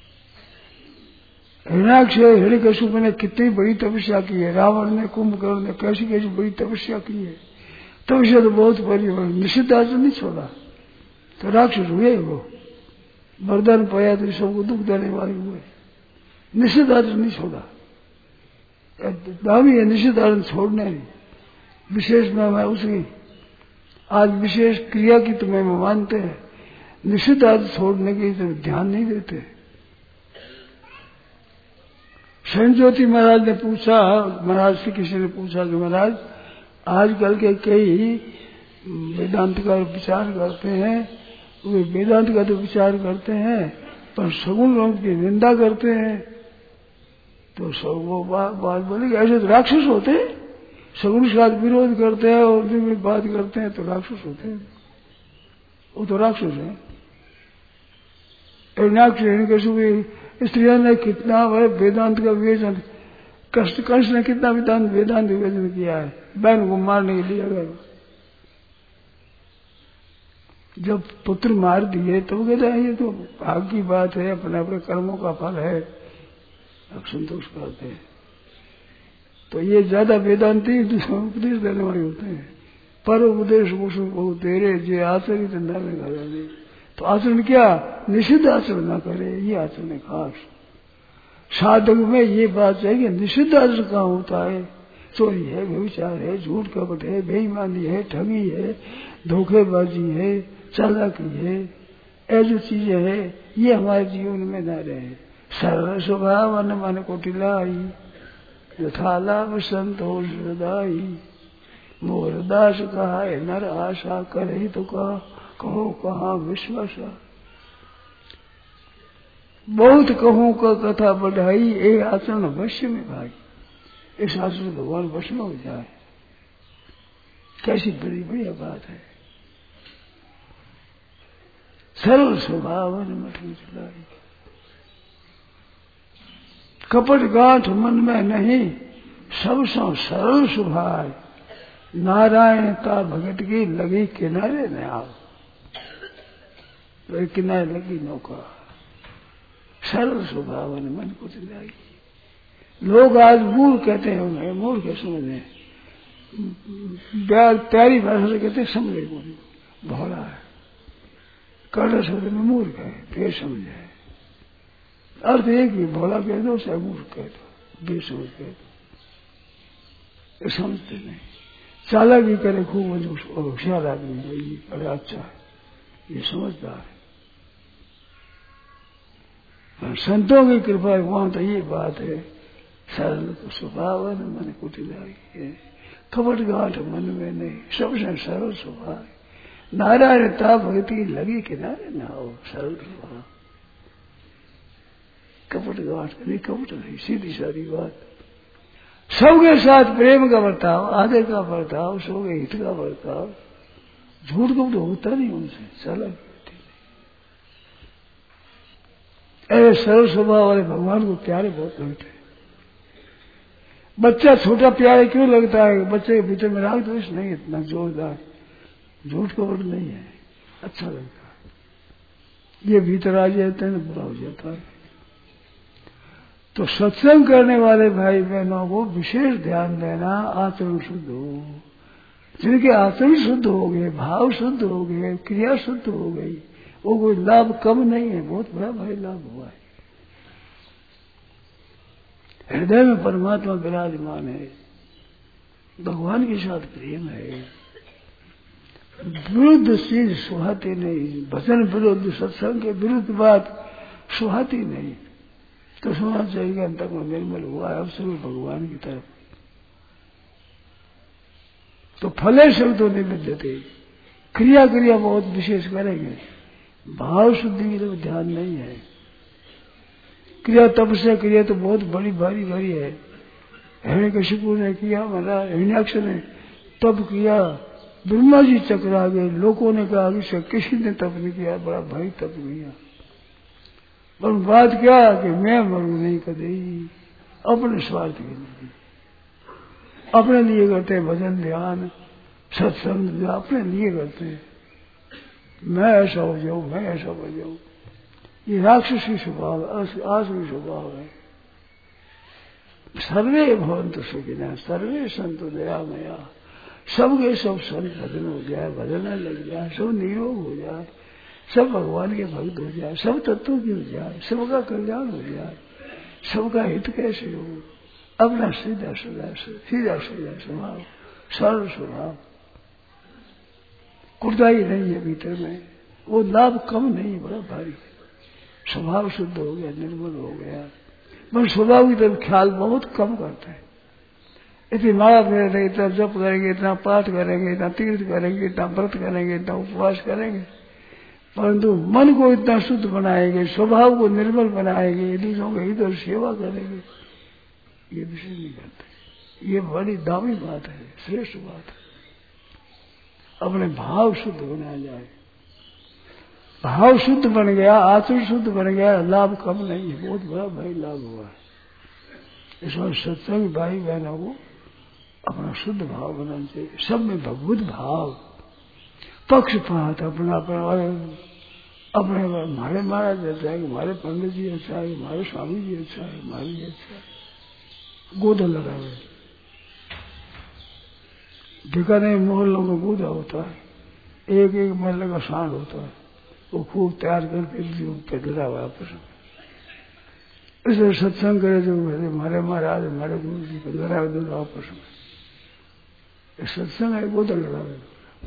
हिरण्याक्ष हिरण्यकशिप ने कितनी बड़ी तपस्या की है, रावण ने कुंभकर्ण ने कैसी कैसी बड़ी तपस्या की है, तपस्या तो बहुत बड़ी बड़ी निषिद्ध आचरण नहीं छोड़ा तो राक्षस हुए वो, वरदान पाया तो सबको दुख देने वाले हुए, निषिद्ध आचरण नहीं छोड़ा। दावी है निषिद्ध आचरण छोड़ने नहीं, विशेष में मैं उसकी आज विशेष क्रिया की तुम्हें मानते हैं, निषिद्ध आचरण छोड़ने की तो ध्यान नहीं देते। स्वयं ज्योति महाराज ने पूछा, महाराज से किसी ने पूछा कि महाराज आजकल के कई वेदांत का विचार करते हैं, वे वेदांत का तो विचार करते हैं पर सगुण लोगों की निंदा करते हैं, तो सब वो बात बा, बोले ऐसे तो राक्षस होते हैं, सगुण के साथ विरोध करते हैं और दिन बात करते हैं तो राक्षस होते हैं, वो तो राक्षस है। स्त्रियों ने कितना वेदांत का विवेचन, कष्ट कंस ने कितना वेदांत वेदांत विवेचन किया है, बहन को मारने के लिए अगर जब पुत्र मार दिए तो कहते हैं ये तो भाग की बात है, अपने अपने कर्मों का फल है, अब संतोष करते हैं। तो ये ज्यादा वेदांति उपदेश देने वाले होते हैं, पर उपदेश को तेरे जे आचरित न, तो आचरण क्या निषिद्ध आचरण न करे, ये आचरण है खास। साधक में ये बात चाहिए, निषिद्ध आचरण कहाँ होता है, चोरी है, व्यभिचार है, झूठ कपट है, बेईमानी है, ठगी है, धोखेबाजी है, चालाकी है, ऐसी चीजें है, ये हमारे जीवन में न रहे। सरल स्वभाव न मन कोटिलाई, यथालाभ संतोष हृदय, मोरदास कहा है नर आशा करे तो कहा, कहो कहा विश्वास। बहुत कहूं का कथा बढ़ाई, ए आचरण वश्य में भाई, इस आचरण भगवान वश में हो जाए, कैसी बड़ी बढ़िया बात है। सरल स्वभाव मठ लाई, कपट गांठ मन में नहीं, सब सौ सरल स्वभाव, नारायण का भगत की लगी किनारे न आओ, तो किनारे लगी नौका, सरल स्वभाव मन को चिल्लाई। लोग आज मूर्ख कहते हैं, उन्हें मूर्ख है समझे, प्यारी भाषा से कहते समझे, भोला है, कड़ा शब्द में मूर्ख है, बेसमझ है, अर्थ एक ही, भोला कह दो चाहे मूर्ख कह दो, बेसमझ कह दो। ये समझते नहीं। चालाक भी करे खूब होशियार आदमी है, ये बड़ा अच्छा है, ये समझदार है। संतों की कृपा वहां तो ये बात है, सरल स्वभाव है न मन कुटिलाई है, कपट गांठ मन में नहीं, सबसे सरल स्वभाव है। नारायण ता भक्ति लगी किनारे ना हो, सरल स्वभाव, कपट गांठ नहीं, कपट नहीं, सीधी सारी बात। सबके साथ प्रेम का बर्ताव, आदर का बर्ताव, सबके हित का बर्ताव, झूठ को तो होता नहीं उनसे, सरल ऐसे सरल स्वभाव वाले भगवान को प्यारे बहुत लगते हैं। बच्चा छोटा प्यारे क्यों लगता है? बच्चे के भीतर में राग द्वेष नहीं इतना जोरदार, झूठ कपट नहीं है, अच्छा लगता है। ये भीतर आ जाते हैं बुरा हो जाता है। तो सत्संग करने वाले भाई बहनों को विशेष ध्यान देना, आचरण शुद्ध हो। जिनके आचरण शुद्ध हो गए, भाव शुद्ध हो गए, क्रिया शुद्ध हो गई, वो कोई लाभ कम नहीं है, बहुत बड़ा भाई लाभ हुआ है। हृदय में परमात्मा विराजमान है, भगवान के साथ प्रेम है, विरुद्ध चीज सुहाती नहीं, भजन विरुद्ध, सत्संग के विरुद्ध बात सुहाती नहीं। तो समझ चाहिए अंतक में निर्मल हुआ है, अब सब भगवान की तरफ। तो फले शब्द तो नहीं मिलते, क्रिया क्रिया बहुत विशेष करेंगे, भाव शुद्धि की तरफ ध्यान नहीं है। क्रिया तप से क्रिया तो बहुत बड़ी भारी भारी है। हिरण्यकशिपु ने किया, महाराज हिरण्याक्ष ने तप किया, ब्रह्मा जी चकरा गए, लोगों ने कहा कि किसी ने तप नहीं किया, बड़ा भारी तप किया। पर बात क्या कि मैं मरू नहीं कदे, अपने स्वार्थ के लिए, अपने लिए करते हैं भजन ध्यान सत्संग, अपने लिए करते हैं। मैं ऐसा हो जाऊं, मैं ऐसा हो जाऊं, ये राक्षसी स्वभाव है, आसुरी स्वभाव है। सर्वे भवन्तु सुखिनः, सर्वे सन्तु दयामया, सबके सब संत भजन हो जाए, भजन लग जाए, सब निरोग हो जाए, सब भगवान के भक्त हो जाए, सब तत्वों की हो जाए, सबका कल्याण हो जाए, सबका हित कैसे हो, अपना सीधा सीधा सीधा सीधा स्वभाव, सरल स्वभाव, कुर्दाई नहीं है भीतर में, वो लाभ कम नहीं, बड़ा भारी। स्वभाव शुद्ध हो गया, निर्मल हो गया, बस स्वभाव की तरफ ख्याल बहुत कम करते हैं। इतनी माला फेरेंगे, इतना जप करेंगे, इतना पाठ करेंगे, इतना तीर्थ करेंगे, इतना व्रत करेंगे, इतना उपवास करेंगे, परंतु मन को इतना शुद्ध बनाएंगे, स्वभाव को निर्मल बनाएंगे, दूसरों के हित और सेवा करेंगे, ये विषय नहीं करते। ये बड़ी दामी बात है, श्रेष्ठ बात है। अपने भाव शुद्ध बनाया जाए, भाव शुद्ध बन गया, आचरण शुद्ध बन गया, लाभ कम नहीं है, बहुत बड़ा भाई लाभ हुआ है। इसमें सत्संग भाई बहनों को अपना शुद्ध भाव बनाना चाहिए, सब में भगवत भाव, पक्षपात अपना अपना अपने हमारे महाराज अच्छा है, हमारे पंडित जी अच्छा है, हमारे स्वामी जी अच्छा है, हमारे जी अच्छा है, गोदा लगा हुआ। बीकानेर मोहल्लों में गोदा होता है, एक एक महल का सांड होता है, वो खूब तैयार करके पे लगा हुआ आपस में। इसलिए सत्संग करे जो हमारे महाराज हमारे गुरु जी को लड़ा दो आपस में, सत्संग है गोदा लड़ा हुआ।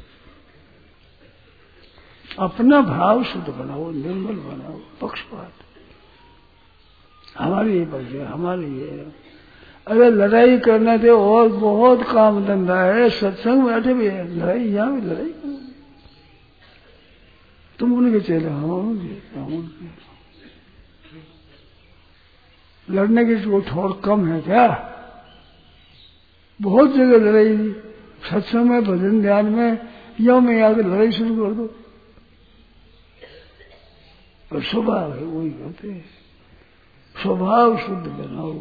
अपना भाव शुद्ध बनाओ, निर्मल बनाओ, पक्षपात हमारी ये पक्ष है, हमारी ये। अरे लड़ाई करने दे, और बहुत काम धंधा है, सत्संग में बैठे भी है, लड़ाई यहाँ भी लड़ाई करो, तुम उनके चेले, हम उनके, हम उनके। लड़ने की वो ठोर कम है क्या? बहुत जगह लड़ाई, सत्संग में भजन ध्यान में, या में आकर लड़ाई शुरू कर दो, और स्वभाव है वही कहते हैं। स्वभाव शुद्ध बनाओ,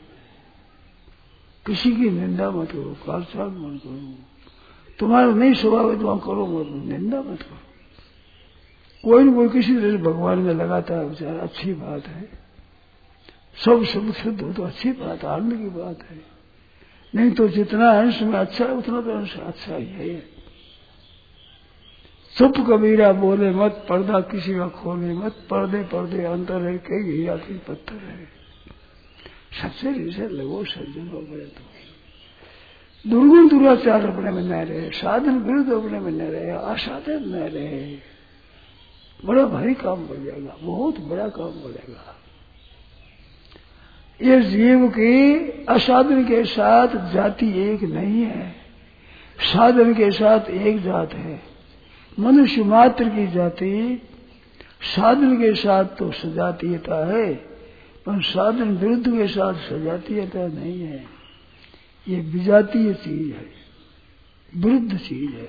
किसी की निंदा मत करो, कालचाल मत करो, तुम्हारा नहीं स्वभाव है तो वहां करो मत, निंदा मत करो। कोई न कोई किसी तरह भगवान में लगाता है बेचारा, अच्छी बात है, सब सब शुद्ध हो तो अच्छी बात, आनंद की बात है। नहीं तो जितना अंश में अच्छा है उतना तो अंश अच्छा ही है। चुप कबीरा बोले मत, पर्दा किसी का खोले मत, पर्दे पर्दे अंतर है, कई हीरा की पत्थर है। सबसे रिश्ते लगो सज्जन हो गए तो दुर्गुण दुराचार अपने में न रहे, साधन विरुद्ध अपने में न रहे, असाधन न रहे, बड़ा भारी काम बढ़ जाएगा, बहुत बड़ा काम बढ़ेगा। ये जीव की असाधन के साथ जाति एक नहीं है, साधन के साथ एक जात है। मनुष्य मात्र की जाति साधन के साथ तो सजातीयता है, पर साधन विरुद्ध के साथ सजातीयता नहीं है। ये विजातीय चीज है, विरुद्ध चीज है।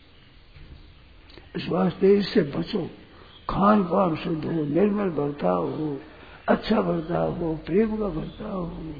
इस वास्ते इससे बचो। खान पान शुद्ध हो, निर्मल बर्ताव हो, अच्छा बर्ताव हो, प्रेम का बर्ताव हो।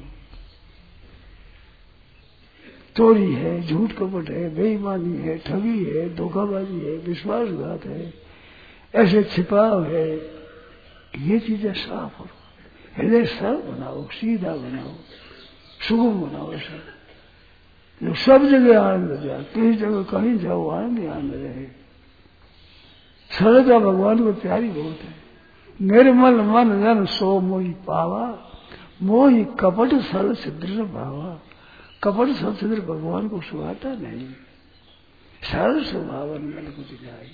चोरी है, झूठ कपट है, बेईमानी है, ठगी है, धोखाबाजी है, विश्वासघात है, ऐसे छिपाव है, ये चीजें साफ हो। हृदय सरल बनाओ, सीधा बनाओ, सुगम बनाओ। ऐसा जो सब जगह आनंद जाए, किसी जगह कहीं जाओ आनंद ही आनंद रहे। सरलता भगवान को प्यारी बहुत है। निर्मल मन जन सो मोहि पावा, मोहि कपट सरल सिद्ध भावा। कपट सरल सिद्ध भगवान को सुहाता नहीं, सरल स्वभाव मन कुछ जाए।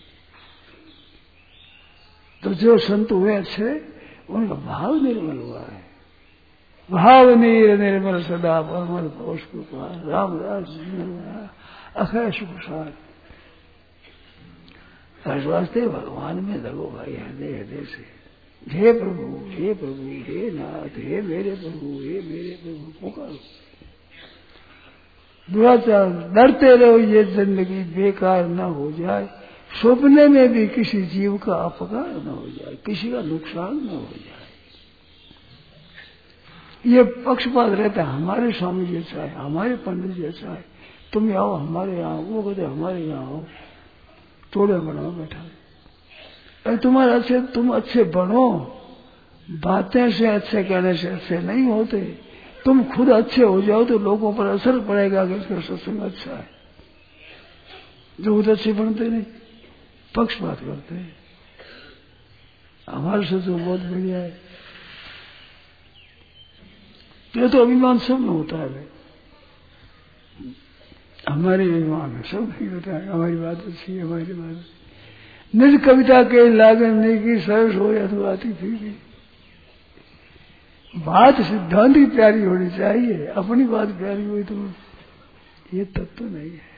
तो जो संत हुए अच्छे, उनका भाव निर्मल हुआ है। भाव नीर निर्मल सदा परमल पौष कुपार, रामदास अखय सुख सार। इस वास्ते भगवान में लगो भाई, हृदय हृदय से। हे प्रभु, हे प्रभु, हे नाथ, हे मेरे प्रभु, हे मेरे प्रभु पुकारो। दुराचार डरते रहो, ये जिंदगी बेकार न हो जाए। सपने में भी किसी जीव का अपकार न हो जाए, किसी का नुकसान न हो जाए। ये पक्षपात रहता है, हमारे स्वामी जैसा है, हमारे पंडित जैसा है, तुम आओ हमारे यहाँ, वो कहते हमारे यहाँ आओ, तोड़े बनाओ बैठा। अरे तुम्हारे अच्छे, तुम अच्छे बनो। बातें से अच्छे कहने से अच्छे नहीं होते। तुम खुद अच्छे हो जाओ तो लोगों पर असर पड़ेगा कि इसका सत्संग अच्छा है। जो खुद अच्छे बनते नहीं, पक्षपात करते हैं। हमारे सत्संग बहुत बढ़िया है। ये तो अभिमान सब में होता है। हमारे अभिमान है, सब नहीं होता है। हमारी बात अच्छी है, हमारी बात निज कविता के लागन नहीं की सरस हो या तो आती फिर बात सिद्धांत की प्यारी होनी चाहिए। अपनी बात प्यारी हुई तो ये तत्व तो नहीं है।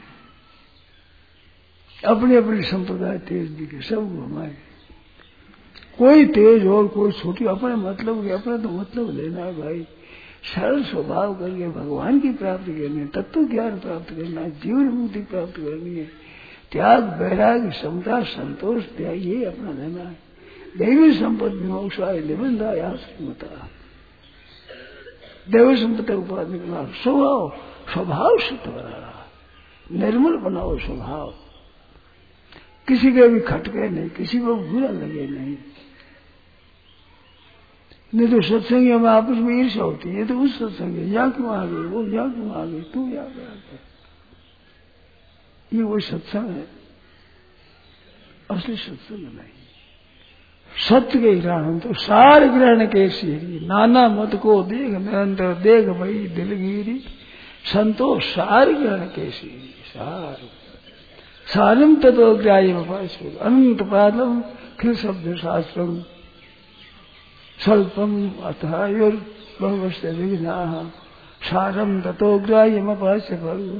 अपनी अपनी संप्रदाय तेज दिखे, सब हमारे। कोई तेज और कोई छोटी, अपने मतलब के अपने तो मतलब लेना है भाई। सरल स्वभाव करके भगवान की प्राप्ति करनी है, तत्व ज्ञान प्राप्त करना है, जीवन मुक्ति प्राप्त करनी है। त्याग, वैराग्य, समता, संतोष, त्याग, ये अपना लेना है। दैवी संपत्ति मोक्षाय निबंधाय आश्रमता। दैवी संपत्ति उपाधि बना, स्वभाव स्वभाव शुद्ध बनाना, निर्मल बनाओ स्वभाव। किसी के भी खटके नहीं, किसी को बुरा लगे नहीं। नहीं तो सत्संग में आपस में ईर्ष्या होती है, तो उस सत्संग है, या क्यों आ गई, वो या क्यों आ गई, तू या क्या। ये वही सत्संग है, असली सत्संग नहीं। सत्य के ग्रहण तो सार ग्रहण के सीरी, नाना मत को देख निरंतर देख भई दिलगिरी। संतोष सार ग्रहण के सीरी, सार सारम तत्व ग्राह्य अनंत पादम खिल शब्द शास्त्रम स्वल्पम अथायुर्भवस्य विघ्नाः सारम ततो ग्राह्यमपास्य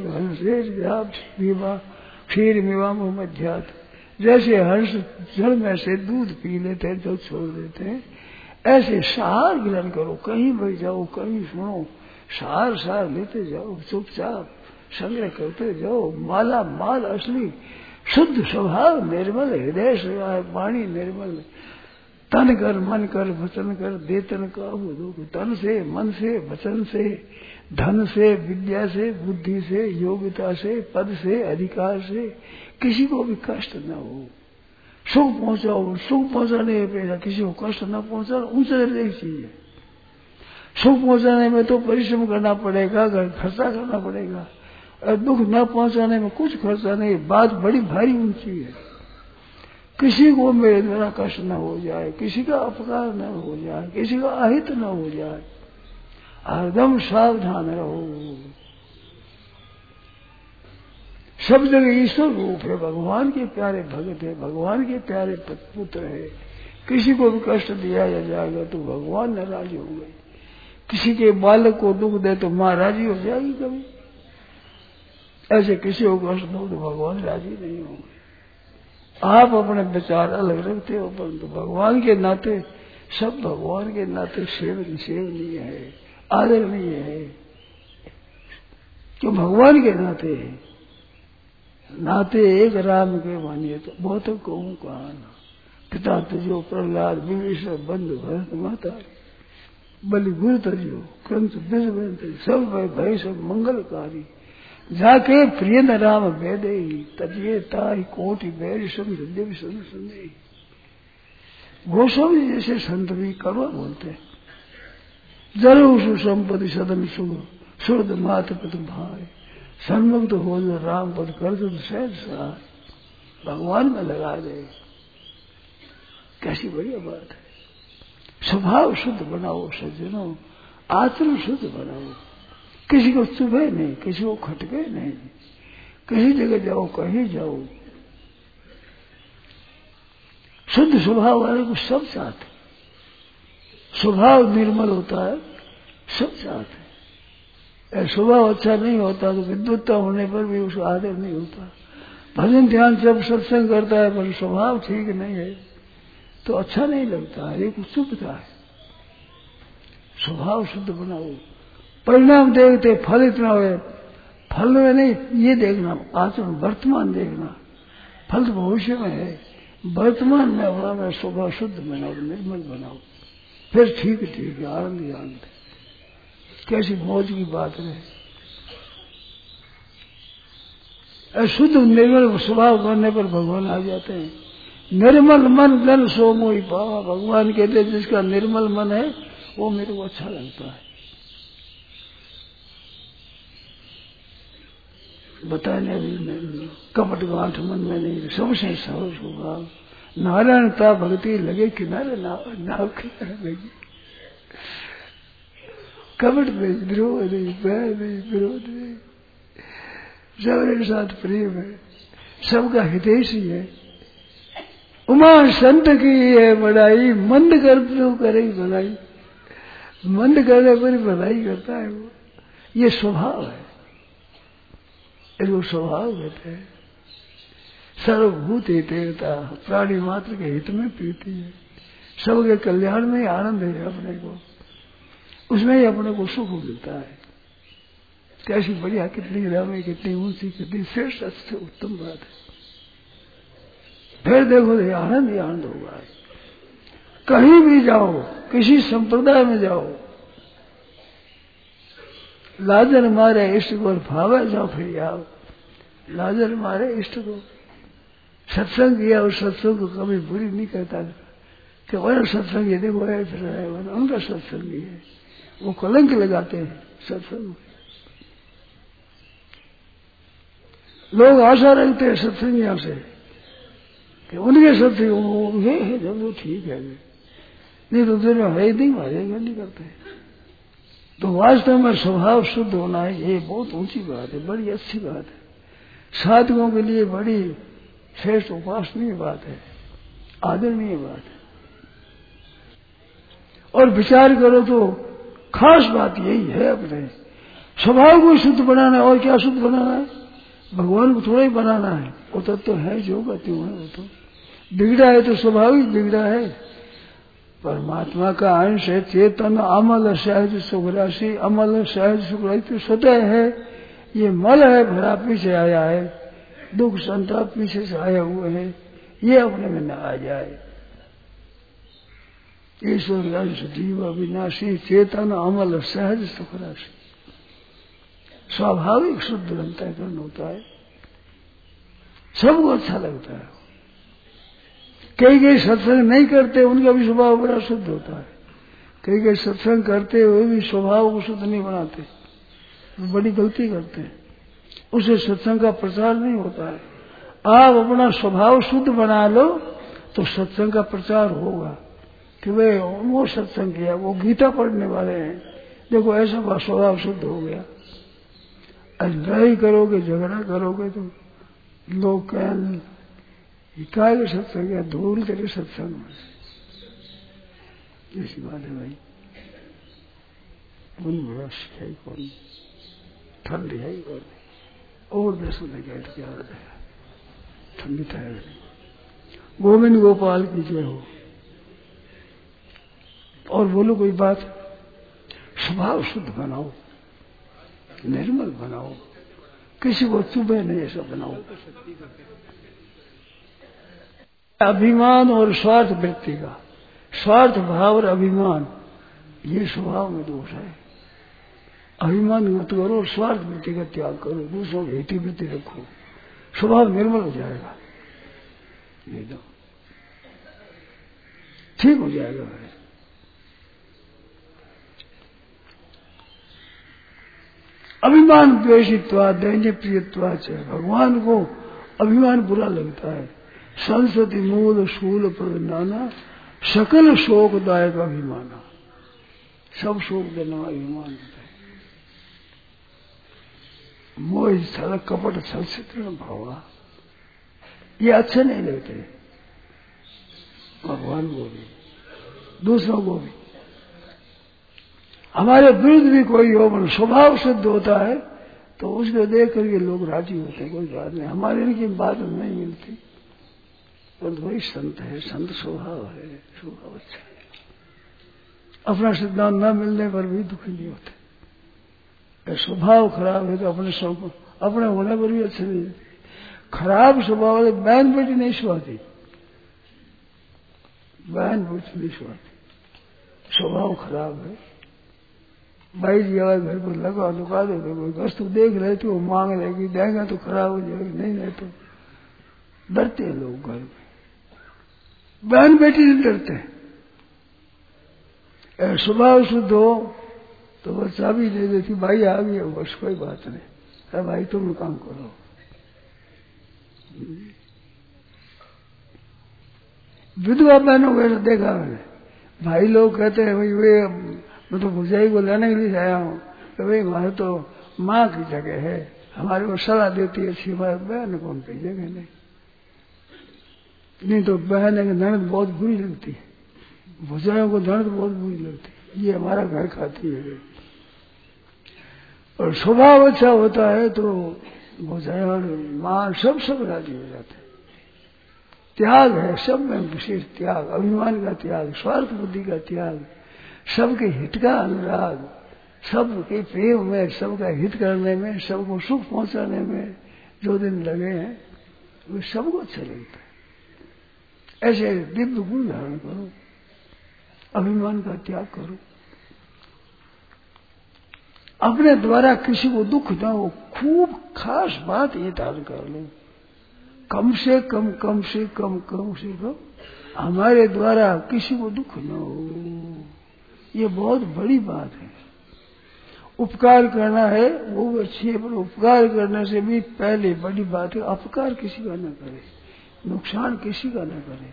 क्षीर मिवा मध्यात। जैसे हर्ष जल में से दूध पी लेते हैं, जो छोड़ देते हैं, ऐसे सार ग्रहण करो। कहीं बैठ जाओ, कहीं सुनो, सार सार लेते जाओ, चुपचाप संग्रह करते जाओ। माला माल असली शुद्ध स्वभाव, निर्मल हृदय से, वाणी निर्मल, तन कर मन कर वचन कर देतन का तन से, मन से, वचन से, धन से, विद्या से, बुद्धि से, योग्यता से, पद से, अधिकार से किसी को भी कष्ट न हो। सुख पहुंचाओ, सुख पहुंचाने पे किसी को कष्ट न पहुंचाओ, ऊंचे दर्जे की चीज है। सुख पहुंचाने में तो परिश्रम करना पड़ेगा, खर्चा करना पड़ेगा। और दुख न पहुंचाने में कुछ खर्चा नहीं। बात बड़ी भारी ऊंची है। किसी को मेरे द्वारा कष्ट न हो जाए, किसी का अपकार न हो जाए, किसी का अहित न हो जाए, हरदम सावधान रहो। सब जगह ईश्वर रूप है, भगवान के प्यारे भगत है, भगवान के प्यारे पुत्र है। किसी को भी कष्ट दिया जाएगा तो भगवान नाराज होंगे। किसी के बालक को दुख दे तो माँ राजी हो जाएगी कभी? ऐसे किसी को कष्ट दो तो भगवान राजी नहीं होंगे। आप अपने विचार अलग रखते हो, परंतु भगवान के नाते सब भगवान के नाते सेवन सेवनीय है, आदरणीय है। क्यों? भगवान के नाते है। नाते एक राम के मानिए तो बहुत कहूँ कहा पिता तुझो प्रहलाद विभीषण बंधु भरत माता बलि गुरु तजो कंस बिज सब भय भय सब मंगलकारी जाके प्रिय न राम वेदे तजिए ताई कोटि बैर संग दिव्य संग संदेही। गोस्वामी जैसे संत भी कड़वा बोलते हैं। जरो सुसंपत्ति सदन सुख शुद्ध मात पितु भाई सन्मुक्त हो जो राम पद कर दो सहज सहाय। भगवान में लगा दे, कैसी बढ़िया बात है। स्वभाव शुद्ध बनाओ सज्जनों, आचरण शुद्ध बनाओ। किसी को चुभे नहीं, किसी को खटके नहीं। किसी जगह जाओ, कहीं जाओ, शुद्ध स्वभाव वाले को सब साथ है। स्वभाव निर्मल होता है, सब साथ है। स्वभाव अच्छा नहीं होता तो विद्वत्ता होने पर भी उसका आदर नहीं होता। भजन ध्यान जब सत्संग करता है पर स्वभाव ठीक नहीं है तो अच्छा नहीं लगता है, एक चुभता है। स्वभाव शुद्ध बनाओ। परिणाम देखते फल इतना हो, फल में नहीं ये देखना, आचरण वर्तमान देखना। फल तो भविष्य में है, वर्तमान में हमारा स्वभाव शुद्ध बनाओ, निर्मल बनाओ, फिर ठीक ठीक है, आनंद आनंद। कैसी मौज की बात है। शुद्ध निर्मल स्वभाव करने पर भगवान आ जाते हैं। निर्मल मन जन सो मोहि पावा। भगवान कहते हैं जिसका निर्मल मन है वो मेरे को अच्छा लगता है। बताने भी कपट गांठ मन में नहीं, सबसे सहज स्वभाव। नारायणता भक्ति लगे किनारे नाव नाव किनारे लगी। कपट नहीं, विरोध नहीं, बैर नहीं, विरोध नहीं, सबके साथ प्रेम है, सबका हितैषी है। उमा संत की है बड़ाई, मंद कर तो करे भलाई। मंद करने पर भलाई करता है वो। ये स्वभाव है, इसको स्वभाव कहते हैं। सर्वभूत हितेरता, प्राणी मात्र के हित में प्रीति है, सबके कल्याण में आनंद है। अपने को उसमें ही अपने को सुख मिलता है। कैसी बढ़िया, कितनी रामे, कितनी ऊंची, कितनी श्रेष्ठ, अच्छी उत्तम बात है। फिर देखो ये आनंद ही आनंद होगा। कहीं भी जाओ, किसी संप्रदाय में जाओ, लाजर मारे इष्ट को भावे जाओ, फिर आओ। लाजर मारे इष्ट को सत्संग किया, और सत्संग को कभी बुरी नहीं करता कि वह सत्संग ये देखो है, फिर है उनका सत्संग ही है। वो कलंक लगाते हैं सत्संग में। लोग आशा रखते हैं सत्संगियों से कि उनके सत्संग ये है जब वो ठीक है, नहीं तो दिन में है नहीं मारेगा नहीं करते। तो वास्तव में स्वभाव शुद्ध होना है, ये बहुत ऊंची बात है, बड़ी अच्छी बात है। साधकों के लिए बड़ी श्रेष्ठ उपासनीय बात है, आदरणीय बात है। और विचार करो तो खास बात यही है, अपने स्वभाव को शुद्ध बनाना है। और क्या शुद्ध बनाना है? भगवान को थोड़ा ही बनाना है। वो तत्व तो है जो का त्यों है। वो तो बिगड़ा है तो स्वाभाविक बिगड़ा है। परमात्मा का अंश है, चेतन अमल सहज सुखराशि। अमल सहज सुखराशि तो स्वतः है, ये मल है, भरा पीछे आया है, दुख संताप पीछे से आए हुए हैं, ये अपने में न आ जाए। ईश्वर अंश जीव अविनाशी, चेतन अमल सहज सुखराशि। स्वाभाविक शुद्ध अंतःकरण होता है, सबको अच्छा लगता है। कई कई सत्संग नहीं करते, उनका भी स्वभाव बड़ा शुद्ध होता है। कई कई सत्संग करते हुए भी स्वभाव को शुद्ध नहीं बनाते, बड़ी गलती करते हैं। उसे सत्संग का प्रचार नहीं होता है। आप अपना स्वभाव शुद्ध बना लो तो सत्संग का प्रचार होगा कि वे वो सत्संग किया, वो गीता पढ़ने वाले हैं, देखो ऐसा स्वभाव शुद्ध हो गया। लड़ाई करोगे, झगड़ा करोगे तो लोग कहें इकाई का सत्संग है, धूल तेरे सत्संग में, ऐसी बात है भाई। उन वर्ष है कौन, ठंडी है कौन, और दस में गए तो क्या हो जाएगा, ठंडी था। गोविंद गोपाल की जय हो। और बोलो कोई बात, स्वभाव शुद्ध बनाओ, निर्मल बनाओ, किसी को चुभे नहीं ऐसा बनाओ। अभिमान और स्वार्थ वृत्ति का, स्वार्थ भाव और अभिमान, ये स्वभाव में दोष है। अभिमान मत करो और स्वार्थ वृत्ति का त्याग करो, दूसरों की हित वृत्ति रखो, स्वभाव निर्मल हो जाएगा, ये दो ठीक हो जाएगा। अभिमान द्वेषित्वा दैन्य प्रियत्वा च, भगवान को अभिमान बुरा लगता है। संस्कृति मूल शूल प्रदाना सकल शोकदायक अभिमाना, सब शोक देने वाला अभिमान होता है। मोह छल कपट छल चित्र भावा, ये अच्छे नहीं लगते भगवान को भी, दूसरों को भी। हमारे विरुद्ध भी कोई हो, मतलब स्वभाव सिद्ध होता है तो उसको देख करके लोग राजी होते हैं, कोई बात नहीं, हमारे इनकी बात नहीं मिलती, पर वही संत है, संत स्वभाव है, स्वभाव अच्छा है। अपना सिद्धांत न मिलने पर भी दुखी नहीं होते। स्वभाव खराब है तो अपने सब अपने होने पर भी अच्छे नहीं होते। खराब स्वभाव वाले बहन बेटी नहीं सुहाती, बहन बेटी नहीं सुहाती, स्वभाव खराब है। भाई जी आवाज घर पर लगा लुका दे, कोई वस्तु देख रहे तो वो मांग लेगी, देंगे तो खराब हो जाएगी, नहीं नहीं तो डरते हैं लोग घर में, बहन बेटी से डरते हैं। स्वभाव शुद्ध हो तो बस चाबी दे देती, भाई आ गई, बस कोई बात नहीं, अरे भाई तुम काम करो। विधवा बहनों को देखा मैंने, भाई लोग कहते हैं भाई वे मैं तो भुजाई को लेने के लिए आया हूँ, तो भाई हमारे तो माँ की जगह है, हमारे को सलाह देती है अच्छी, हमारे बहन को उनकी जगह नहीं। नहीं तो बहन है ननद बहुत बुरी लगती है, भुजाइयों को ननद बहुत बुरी लगती है, ये हमारा घर खाती है। और स्वभाव अच्छा होता है तो भुजाई और माँ सब सब राजी हो जाते हैं। त्याग है सब में, विशेष त्याग, अभिमान का त्याग, स्वार्थ बुद्धि का त्याग, सबके हित का अनुराग, सबके प्रेम में, सबका हित करने में, सबको सुख पहुंचाने में जो दिन लगे हैं वे सबको अच्छा लगता है। ऐसे दिव्य गुण धारण करो, अभिमान का त्याग करो, अपने द्वारा किसी को दुख न हो, खूब खास बात ये धारण कर लो, कम से कम कम से कम कम से कम हमारे द्वारा किसी को दुख न हो, ये बहुत बड़ी बात है। उपकार करना है वो अच्छी है, पर उपकार करने से भी पहले बड़ी बात है अपकार किसी का न करे, नुकसान किसी का न करे,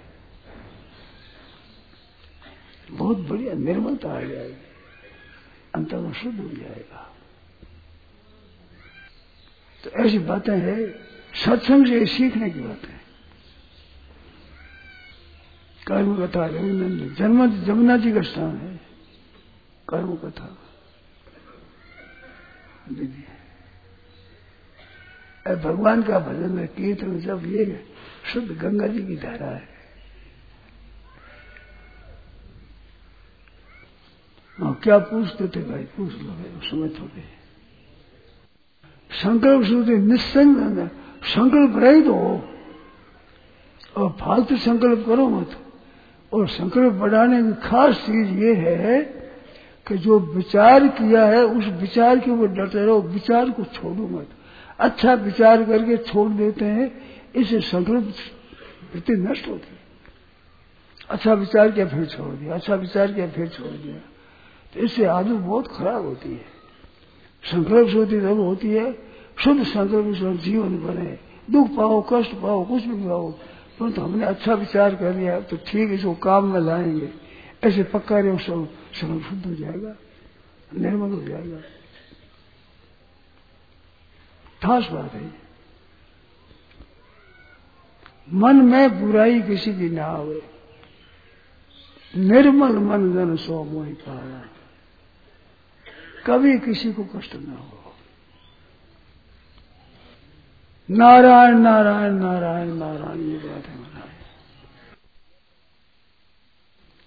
बहुत बढ़िया निर्मलता आ जाएगी, अंतर्मन शुद्ध हो जाएगा। तो ऐसी बातें हैं, सत्संग से सीखने की बातें। कर्म कथा रविनंदन जन्म जमुना जी का स्थान है, कर्म कथा दीदी भगवान का भजन है, कीर्तन सब ये शुद्ध गंगा जी की धारा है। हाँ, क्या पूछते थे भाई, पूछ लो भाई, समय थोड़े। संकल्प शुद्धि निस्संग संकल्प रहित हो और फालतू संकल्प करो मत। और संकल्प बढ़ाने की खास चीज ये है कि जो विचार किया है उस विचार के ऊपर डटे रहो, विचार को छोड़ो मत। अच्छा विचार करके छोड़ देते हैं, इससे संकल्प वृत्ति नष्ट होती है। अच्छा विचार किया फिर छोड़ दिया, अच्छा विचार किया फिर छोड़ दिया, तो इससे आदत बहुत खराब होती है। संकल्प शुद्धि तब होती है, शुद्ध संकल्प जीवन बने, दुख पाओ कष्ट पाओ कुछ भी पाओ, परंतु तो हमने अच्छा विचार कर लिया तो ठीक, इसको काम में लाएंगे, ऐसे पक्का रहो, सब संकल्प शुद्ध हो जाएगा, निर्मल हो जाएगा। खास बात है। मन में बुराई किसी की ना आवे। निर्मल मन जन सो मोहि पाया, कभी किसी को कष्ट ना हो। नारायण नारायण नारायण नारायण, ये बात है।